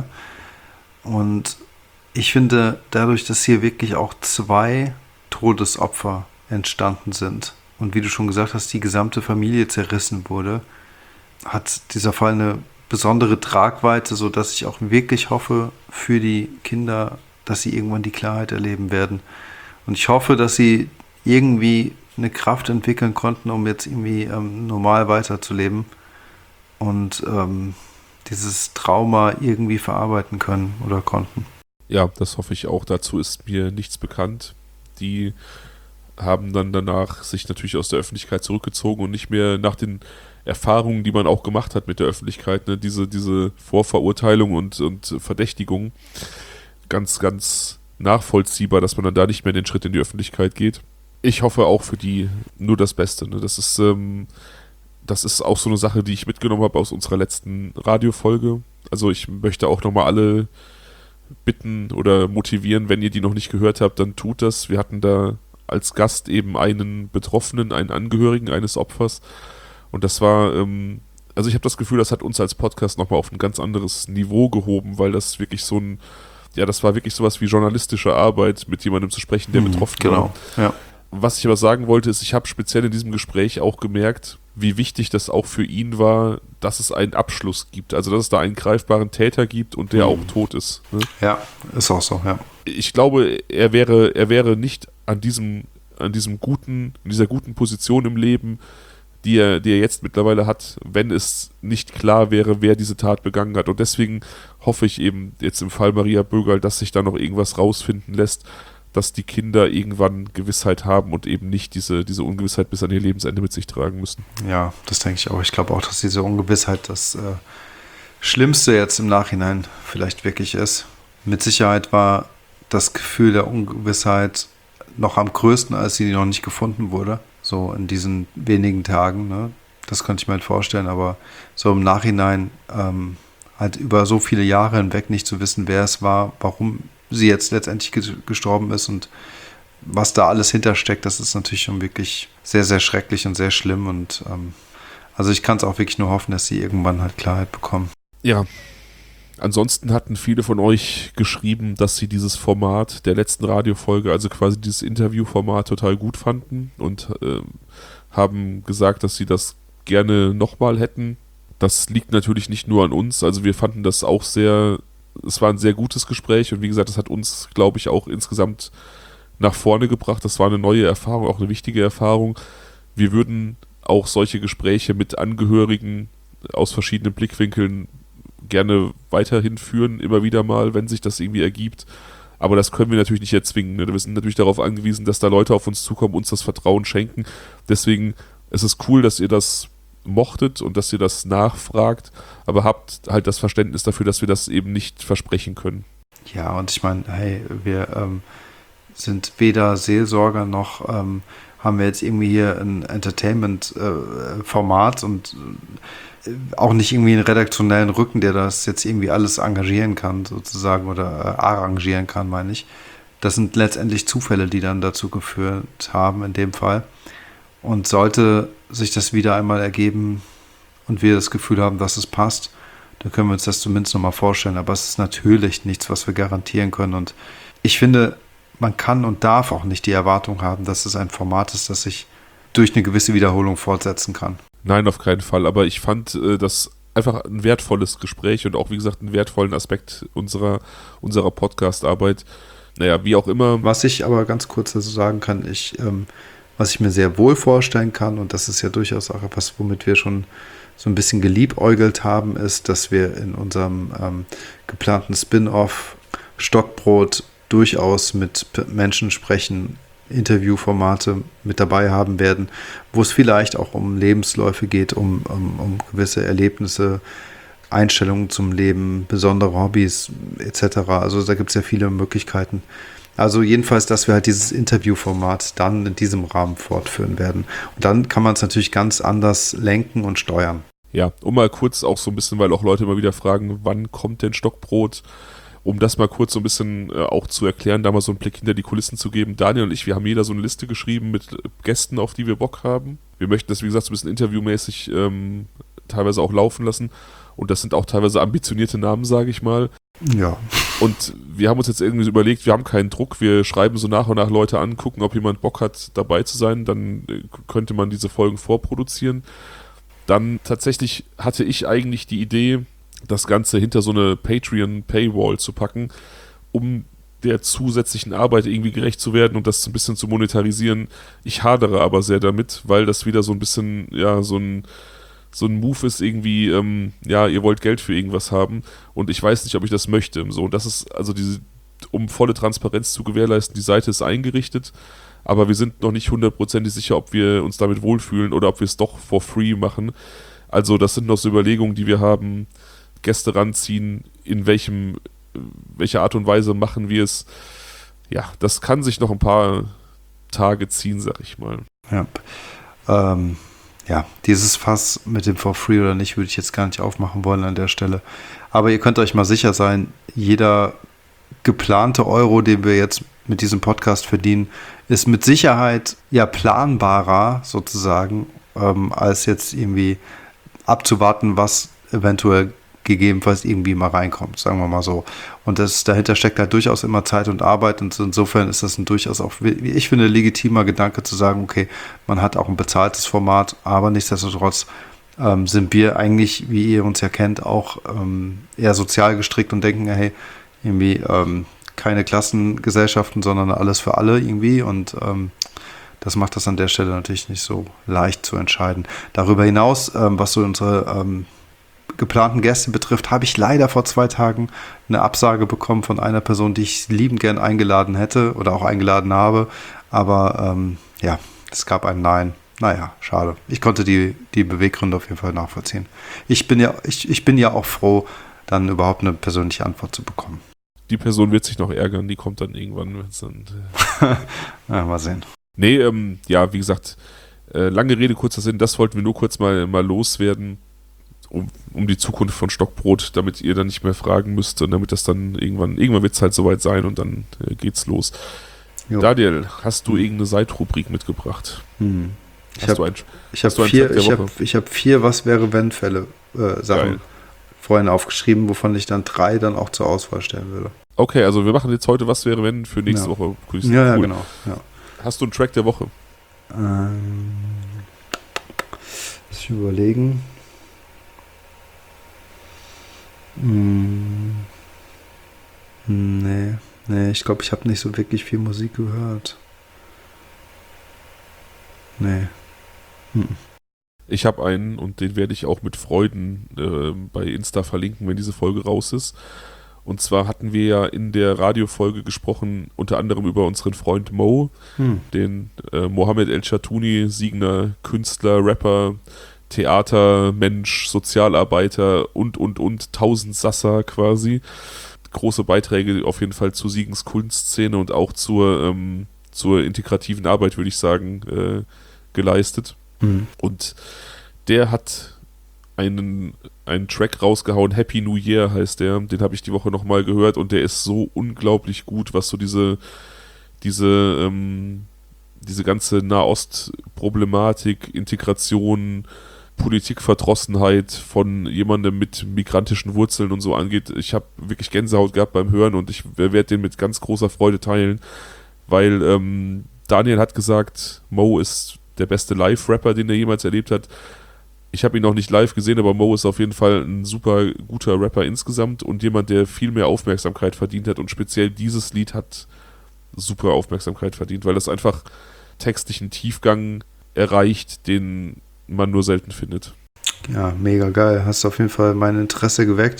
Und ich finde, dadurch, dass hier wirklich auch zwei Todesopfer entstanden sind und wie du schon gesagt hast, die gesamte Familie zerrissen wurde, hat dieser Fall eine besondere Tragweite, sodass ich auch wirklich hoffe für die Kinder, dass sie irgendwann die Klarheit erleben werden. Und ich hoffe, dass sie irgendwie eine Kraft entwickeln konnten, um jetzt irgendwie ähm, normal weiterzuleben und ähm, dieses Trauma irgendwie verarbeiten können oder konnten. Ja, das hoffe ich auch. Dazu ist mir nichts bekannt. Die haben dann danach sich natürlich aus der Öffentlichkeit zurückgezogen und nicht mehr nach den Erfahrungen, die man auch gemacht hat mit der Öffentlichkeit, ne, diese, diese Vorverurteilung und, und Verdächtigung, ganz, ganz nachvollziehbar, dass man dann da nicht mehr den Schritt in die Öffentlichkeit geht. Ich hoffe auch für die nur das Beste. Ne? Das ist, ähm, das ist auch so eine Sache, die ich mitgenommen habe aus unserer letzten Radiofolge. Also ich möchte auch nochmal alle bitten oder motivieren, wenn ihr die noch nicht gehört habt, dann tut das. Wir hatten da als Gast eben einen Betroffenen, einen Angehörigen eines Opfers. Und das war, ähm, also ich habe das Gefühl, das hat uns als Podcast nochmal auf ein ganz anderes Niveau gehoben, weil das wirklich so ein, ja, das war wirklich sowas wie journalistische Arbeit, mit jemandem zu sprechen, der mhm, betroffen genau, war. Ja. Was ich aber sagen wollte, ist, ich habe speziell in diesem Gespräch auch gemerkt, wie wichtig das auch für ihn war, dass es einen Abschluss gibt. Also, dass es da einen greifbaren Täter gibt und der mhm. auch tot ist. Ne? Ja, ist auch so, ja. Ich glaube, er wäre, er wäre nicht an diesem, an diesem guten, in dieser guten Position im Leben, die er, die er jetzt mittlerweile hat, wenn es nicht klar wäre, wer diese Tat begangen hat. Und deswegen hoffe ich eben jetzt im Fall Maria Bögerl, dass sich da noch irgendwas rausfinden lässt, dass die Kinder irgendwann Gewissheit haben und eben nicht diese, diese Ungewissheit bis an ihr Lebensende mit sich tragen müssen. Ja, das denke ich auch. Ich glaube auch, dass diese Ungewissheit das äh, Schlimmste jetzt im Nachhinein vielleicht wirklich ist. Mit Sicherheit war das Gefühl der Ungewissheit noch am größten, als sie noch nicht gefunden wurde. So in diesen wenigen Tagen. Ne? Das könnte ich mir halt vorstellen. Aber so im Nachhinein ähm, halt über so viele Jahre hinweg nicht zu wissen, wer es war, warum sie jetzt letztendlich gestorben ist und was da alles hintersteckt, das ist natürlich schon wirklich sehr, sehr schrecklich und sehr schlimm. Und ähm, also ich kann es auch wirklich nur hoffen, dass sie irgendwann halt Klarheit bekommen. Ja. Ansonsten hatten viele von euch geschrieben, dass sie dieses Format der letzten Radiofolge, also quasi dieses Interviewformat, total gut fanden und äh, haben gesagt, dass sie das gerne nochmal hätten. Das liegt natürlich nicht nur an uns, also wir fanden das auch sehr, es war ein sehr gutes Gespräch und wie gesagt, das hat uns, glaube ich, auch insgesamt nach vorne gebracht. Das war eine neue Erfahrung, auch eine wichtige Erfahrung. Wir würden auch solche Gespräche mit Angehörigen aus verschiedenen Blickwinkeln gerne weiterhin führen, immer wieder mal, wenn sich das irgendwie ergibt. Aber das können wir natürlich nicht erzwingen. Ne? Wir sind natürlich darauf angewiesen, dass da Leute auf uns zukommen, uns das Vertrauen schenken. Deswegen ist es cool, dass ihr das mochtet und dass ihr das nachfragt, aber habt halt das Verständnis dafür, dass wir das eben nicht versprechen können. Ja, und ich meine, hey, wir ähm, sind weder Seelsorger noch ähm, haben wir jetzt irgendwie hier ein Entertainment-Format äh, und äh, auch nicht irgendwie einen redaktionellen Rücken, der das jetzt irgendwie alles engagieren kann, sozusagen, oder äh, arrangieren kann, meine ich. Das sind letztendlich Zufälle, die dann dazu geführt haben, in dem Fall. Und sollte sich das wieder einmal ergeben und wir das Gefühl haben, dass es passt, dann können wir uns das zumindest nochmal vorstellen. Aber es ist natürlich nichts, was wir garantieren können. Und ich finde, man kann und darf auch nicht die Erwartung haben, dass es ein Format ist, das sich durch eine gewisse Wiederholung fortsetzen kann. Nein, auf keinen Fall. Aber ich fand äh, das einfach ein wertvolles Gespräch und auch, wie gesagt, einen wertvollen Aspekt unserer, unserer Podcast-Arbeit. Naja, wie auch immer. Was ich aber ganz kurz dazu sagen kann, ich, ähm, was ich mir sehr wohl vorstellen kann, und das ist ja durchaus auch etwas, womit wir schon so ein bisschen geliebäugelt haben, ist, dass wir in unserem ähm, geplanten Spin-off Stockbrot durchaus mit Menschen sprechen, Interviewformate mit dabei haben werden, wo es vielleicht auch um Lebensläufe geht, um, um, um gewisse Erlebnisse, Einstellungen zum Leben, besondere Hobbys et cetera. Also da gibt es ja viele Möglichkeiten. Also jedenfalls, dass wir halt dieses Interviewformat dann in diesem Rahmen fortführen werden. Und dann kann man es natürlich ganz anders lenken und steuern. Ja, um mal kurz auch so ein bisschen, weil auch Leute immer wieder fragen, wann kommt denn Stockbrot? Um das mal kurz so ein bisschen äh, auch zu erklären, da mal so einen Blick hinter die Kulissen zu geben. Daniel und ich, wir haben jeder so eine Liste geschrieben mit Gästen, auf die wir Bock haben. Wir möchten das, wie gesagt, so ein bisschen interviewmäßig ähm, teilweise auch laufen lassen. Und das sind auch teilweise ambitionierte Namen, sage ich mal. Ja. Und wir haben uns jetzt irgendwie überlegt, wir haben keinen Druck, wir schreiben so nach und nach Leute an, gucken, ob jemand Bock hat, dabei zu sein. Dann äh, könnte man diese Folgen vorproduzieren. Dann tatsächlich hatte ich eigentlich die Idee, das Ganze hinter so eine Patreon-Paywall zu packen, um der zusätzlichen Arbeit irgendwie gerecht zu werden und das ein bisschen zu monetarisieren. Ich hadere aber sehr damit, weil das wieder so ein bisschen, ja, so ein, so ein Move ist irgendwie, ähm, ja, ihr wollt Geld für irgendwas haben und ich weiß nicht, ob ich das möchte. So, und das ist, also diese, um volle Transparenz zu gewährleisten, die Seite ist eingerichtet, aber wir sind noch nicht hundertprozentig sicher, ob wir uns damit wohlfühlen oder ob wir es doch for free machen. Also das sind noch so Überlegungen, die wir haben, Gäste ranziehen, in welchem, welcher Art und Weise machen wir es. Ja, das kann sich noch ein paar Tage ziehen, sag ich mal. Ja, ähm, ja, dieses Fass mit dem For Free oder nicht, würde ich jetzt gar nicht aufmachen wollen an der Stelle. Aber ihr könnt euch mal sicher sein, jeder geplante Euro, den wir jetzt mit diesem Podcast verdienen, ist mit Sicherheit ja planbarer sozusagen, ähm, als jetzt irgendwie abzuwarten, was eventuell gegebenenfalls irgendwie mal reinkommt, sagen wir mal so. Und das, dahinter steckt halt durchaus immer Zeit und Arbeit und insofern ist das ein durchaus auch, wie ich finde, legitimer Gedanke zu sagen, okay, man hat auch ein bezahltes Format, aber nichtsdestotrotz ähm, sind wir eigentlich, wie ihr uns ja kennt, auch ähm, eher sozial gestrickt und denken, hey, irgendwie ähm, keine Klassengesellschaften, sondern alles für alle irgendwie und ähm, das macht das an der Stelle natürlich nicht so leicht zu entscheiden. Darüber hinaus, ähm, was so unsere ähm, geplanten Gäste betrifft, habe ich leider vor zwei Tagen eine Absage bekommen von einer Person, die ich liebend gern eingeladen hätte oder auch eingeladen habe. Aber ähm, ja, es gab ein Nein. Naja, schade. Ich konnte die, die Beweggründe auf jeden Fall nachvollziehen. Ich bin ja, ich, ich bin ja auch froh, dann überhaupt eine persönliche Antwort zu bekommen. Die Person wird sich noch ärgern, die kommt dann irgendwann, wenn es dann... Äh ja, mal sehen. Nee, ähm, ja, wie gesagt, äh, lange Rede, kurzer Sinn, das wollten wir nur kurz mal, mal loswerden, um, um die Zukunft von Stockbrot, damit ihr dann nicht mehr fragen müsst und damit das dann irgendwann, irgendwann wird es halt soweit sein und dann äh, geht's los. Jo. Daniel, hast du hm. irgendeine Seitrubrik mitgebracht? Hm. Ich hast hab, du ein, ich habe vier, ich hab, ich hab vier Was-wäre-wenn-Fälle äh, Sachen Geil. vorhin aufgeschrieben, wovon ich dann drei dann auch zur Auswahl stellen würde. Okay, also wir machen jetzt heute Was-wäre-wenn für nächste ja. Woche. Cool. Ja, ja, genau. Ja. Hast du einen Track der Woche? Ähm, muss ich überlegen. Hm. Nee, nee, ich glaube, ich habe nicht so wirklich viel Musik gehört. Nee. Hm. Ich habe einen und den werde ich auch mit Freuden äh, bei Insta verlinken, wenn diese Folge raus ist. Und zwar hatten wir ja in der Radiofolge gesprochen, unter anderem über unseren Freund Mo, hm. den äh, Mohammed El-Chatouni, siegender Künstler, Rapper, Theatermensch, Sozialarbeiter und, und, und, Tausendsasser quasi. Große Beiträge auf jeden Fall zur Siegens Kunstszene und auch zur, ähm, zur integrativen Arbeit, würde ich sagen, äh, geleistet. Hm. Und der hat einen, einen Track rausgehauen, Happy New Year heißt der, den habe ich die Woche nochmal gehört und der ist so unglaublich gut, was so diese diese ähm, diese ganze Nahost-Problematik, Integration, Politikverdrossenheit von jemandem mit migrantischen Wurzeln und so angeht. Ich habe wirklich Gänsehaut gehabt beim Hören und ich werde den mit ganz großer Freude teilen, weil ähm, Daniel hat gesagt, Mo ist der beste Live-Rapper, den er jemals erlebt hat. Ich habe ihn noch nicht live gesehen, aber Mo ist auf jeden Fall ein super guter Rapper insgesamt und jemand, der viel mehr Aufmerksamkeit verdient hat und speziell dieses Lied hat super Aufmerksamkeit verdient, weil das einfach textlichen Tiefgang erreicht, den man nur selten findet. Ja, mega geil. Hast auf jeden Fall mein Interesse geweckt.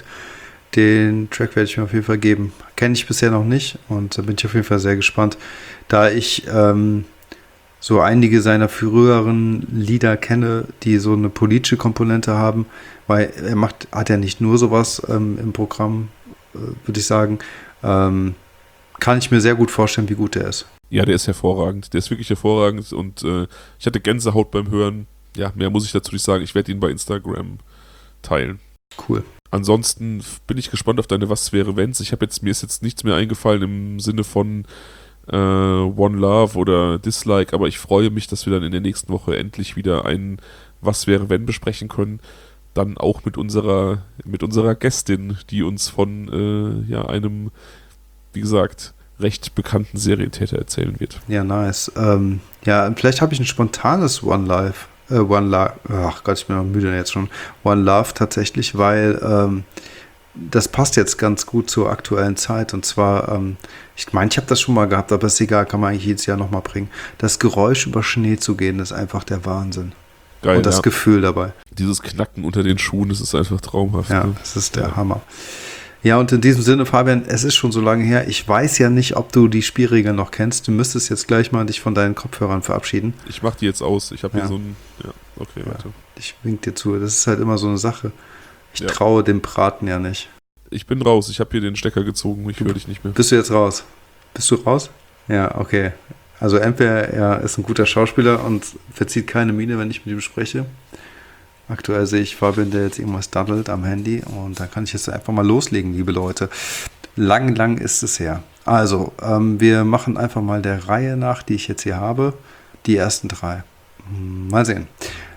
Den Track werde ich mir auf jeden Fall geben. Kenne ich bisher noch nicht und da bin ich auf jeden Fall sehr gespannt, da ich ähm, so einige seiner früheren Lieder kenne, die so eine politische Komponente haben, weil er macht, hat ja nicht nur sowas ähm, im Programm, äh, würde ich sagen, ähm, kann ich mir sehr gut vorstellen, wie gut der ist. Ja, der ist hervorragend, der ist wirklich hervorragend und äh, ich hatte Gänsehaut beim Hören. Ja, mehr muss ich dazu nicht sagen, ich werde ihn bei Instagram teilen. Cool. Ansonsten bin ich gespannt auf deine Was-wäre-wenns. Ich habe jetzt, mir ist jetzt nichts mehr eingefallen im Sinne von Uh, One Love oder Dislike, aber ich freue mich, dass wir dann in der nächsten Woche endlich wieder ein Was wäre wenn besprechen können, dann auch mit unserer mit unserer Gästin, die uns von uh, ja einem, wie gesagt, recht bekannten Serientäter erzählen wird. Ja, nice. Ähm, ja, vielleicht habe ich ein spontanes One Life, äh, One Love, ach Gott, ich bin noch müde jetzt schon, One Love tatsächlich, weil ähm, das passt jetzt ganz gut zur aktuellen Zeit und zwar, ähm, ich meine, ich habe das schon mal gehabt, aber ist egal, kann man eigentlich jedes Jahr nochmal bringen. Das Geräusch über Schnee zu gehen, ist einfach der Wahnsinn. Geil, und das ja. Gefühl dabei. Dieses Knacken unter den Schuhen, das ist einfach traumhaft. Ja, ne? das ist der ja. Hammer. Ja, und in diesem Sinne, Fabian, es ist schon so lange her, ich weiß ja nicht, ob du die Spielregeln noch kennst. Du müsstest jetzt gleich mal dich von deinen Kopfhörern verabschieden. Ich mach die jetzt aus, ich habe ja. hier so ein, ja, okay, ja. weiter. Ich wink dir zu, das ist halt immer so eine Sache. Ich ja. traue dem Braten ja nicht. Ich bin raus, ich habe hier den Stecker gezogen, ich höre dich nicht mehr. Bist du jetzt raus? Bist du raus? Ja, okay. Also entweder er ist ein guter Schauspieler und verzieht keine Miene, wenn ich mit ihm spreche. Aktuell sehe ich Fabian, der jetzt irgendwas daddelt am Handy und da kann ich jetzt einfach mal loslegen, liebe Leute. Lang, lang ist es her. Also, ähm, wir machen einfach mal der Reihe nach, die ich jetzt hier habe, die ersten drei. Mal sehen.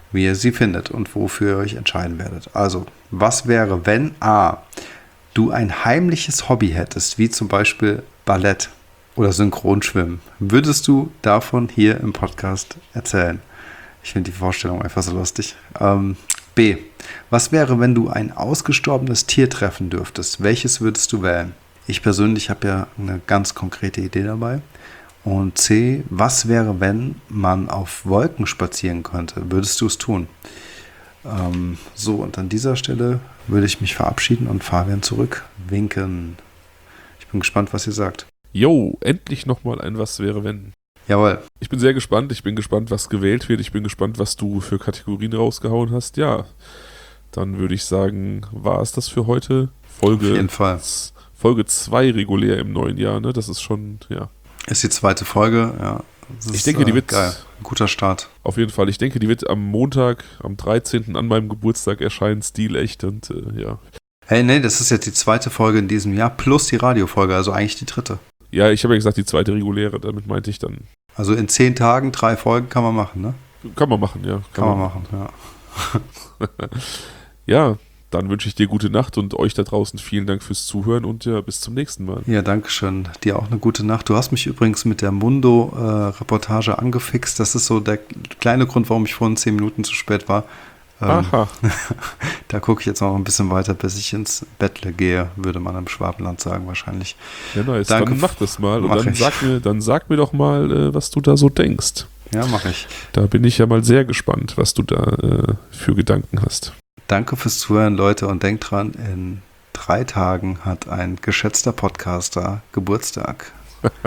wie ihr sie findet und wofür ihr euch entscheiden werdet. Also, was wäre, wenn A, du ein heimliches Hobby hättest, wie zum Beispiel Ballett oder Synchronschwimmen? Würdest du davon hier im Podcast erzählen? Ich finde die Vorstellung einfach so lustig. Ähm, B, was wäre, wenn du ein ausgestorbenes Tier treffen dürftest? Welches würdest du wählen? Ich persönlich habe ja eine ganz konkrete Idee dabei. Und C, was wäre, wenn man auf Wolken spazieren könnte? Würdest du es tun? Ähm, so, und an dieser Stelle würde ich mich verabschieden und Fabian zurückwinken. Ich bin gespannt, was ihr sagt. Jo, endlich nochmal ein Was wäre, wenn. Jawohl. Ich bin sehr gespannt. Ich bin gespannt, was gewählt wird. Ich bin gespannt, was du für Kategorien rausgehauen hast. Ja, dann würde ich sagen, war es das für heute. Folge, Auf jeden Fall. Folge zwei regulär im neuen Jahr, ne? Das ist schon, ja. Ist die zweite Folge, ja. Das Ich ist, denke, die äh, wird geil. Ein guter Start. Auf jeden Fall. Ich denke, die wird am Montag, am dreizehnten an meinem Geburtstag erscheinen, stilecht und äh, ja. Hey, nee, das ist jetzt die zweite Folge in diesem Jahr plus die Radiofolge, also eigentlich die dritte. Ja, ich habe ja gesagt, die zweite reguläre, damit meinte ich dann. Also in zehn Tagen drei Folgen kann man machen, ne? Kann man machen, ja. Kann, kann man machen, ja. Ja, dann wünsche ich dir gute Nacht und euch da draußen vielen Dank fürs Zuhören und ja, bis zum nächsten Mal. Ja, danke schön. Dir auch eine gute Nacht. Du hast mich übrigens mit der Mundo-Reportage äh, angefixt. Das ist so der kleine Grund, warum ich vorhin zehn Minuten zu spät war. Ähm, Aha. Da gucke ich jetzt noch ein bisschen weiter, bis ich ins Bettle gehe, würde man im Schwabenland sagen wahrscheinlich. Ja, nice. Danke. Dann mach das mal und Mach dann ich. sag, mir, dann sag mir doch mal, äh, was du da so denkst. Ja, mache ich. Da bin ich ja mal sehr gespannt, was du da äh, für Gedanken hast. Danke fürs Zuhören, Leute, und denkt dran, in drei Tagen hat ein geschätzter Podcaster Geburtstag.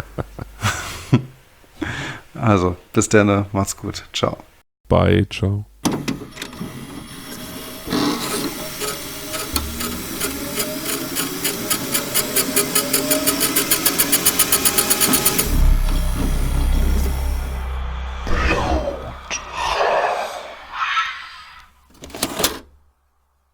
Also, bis dann, macht's gut. Ciao. Bye, ciao.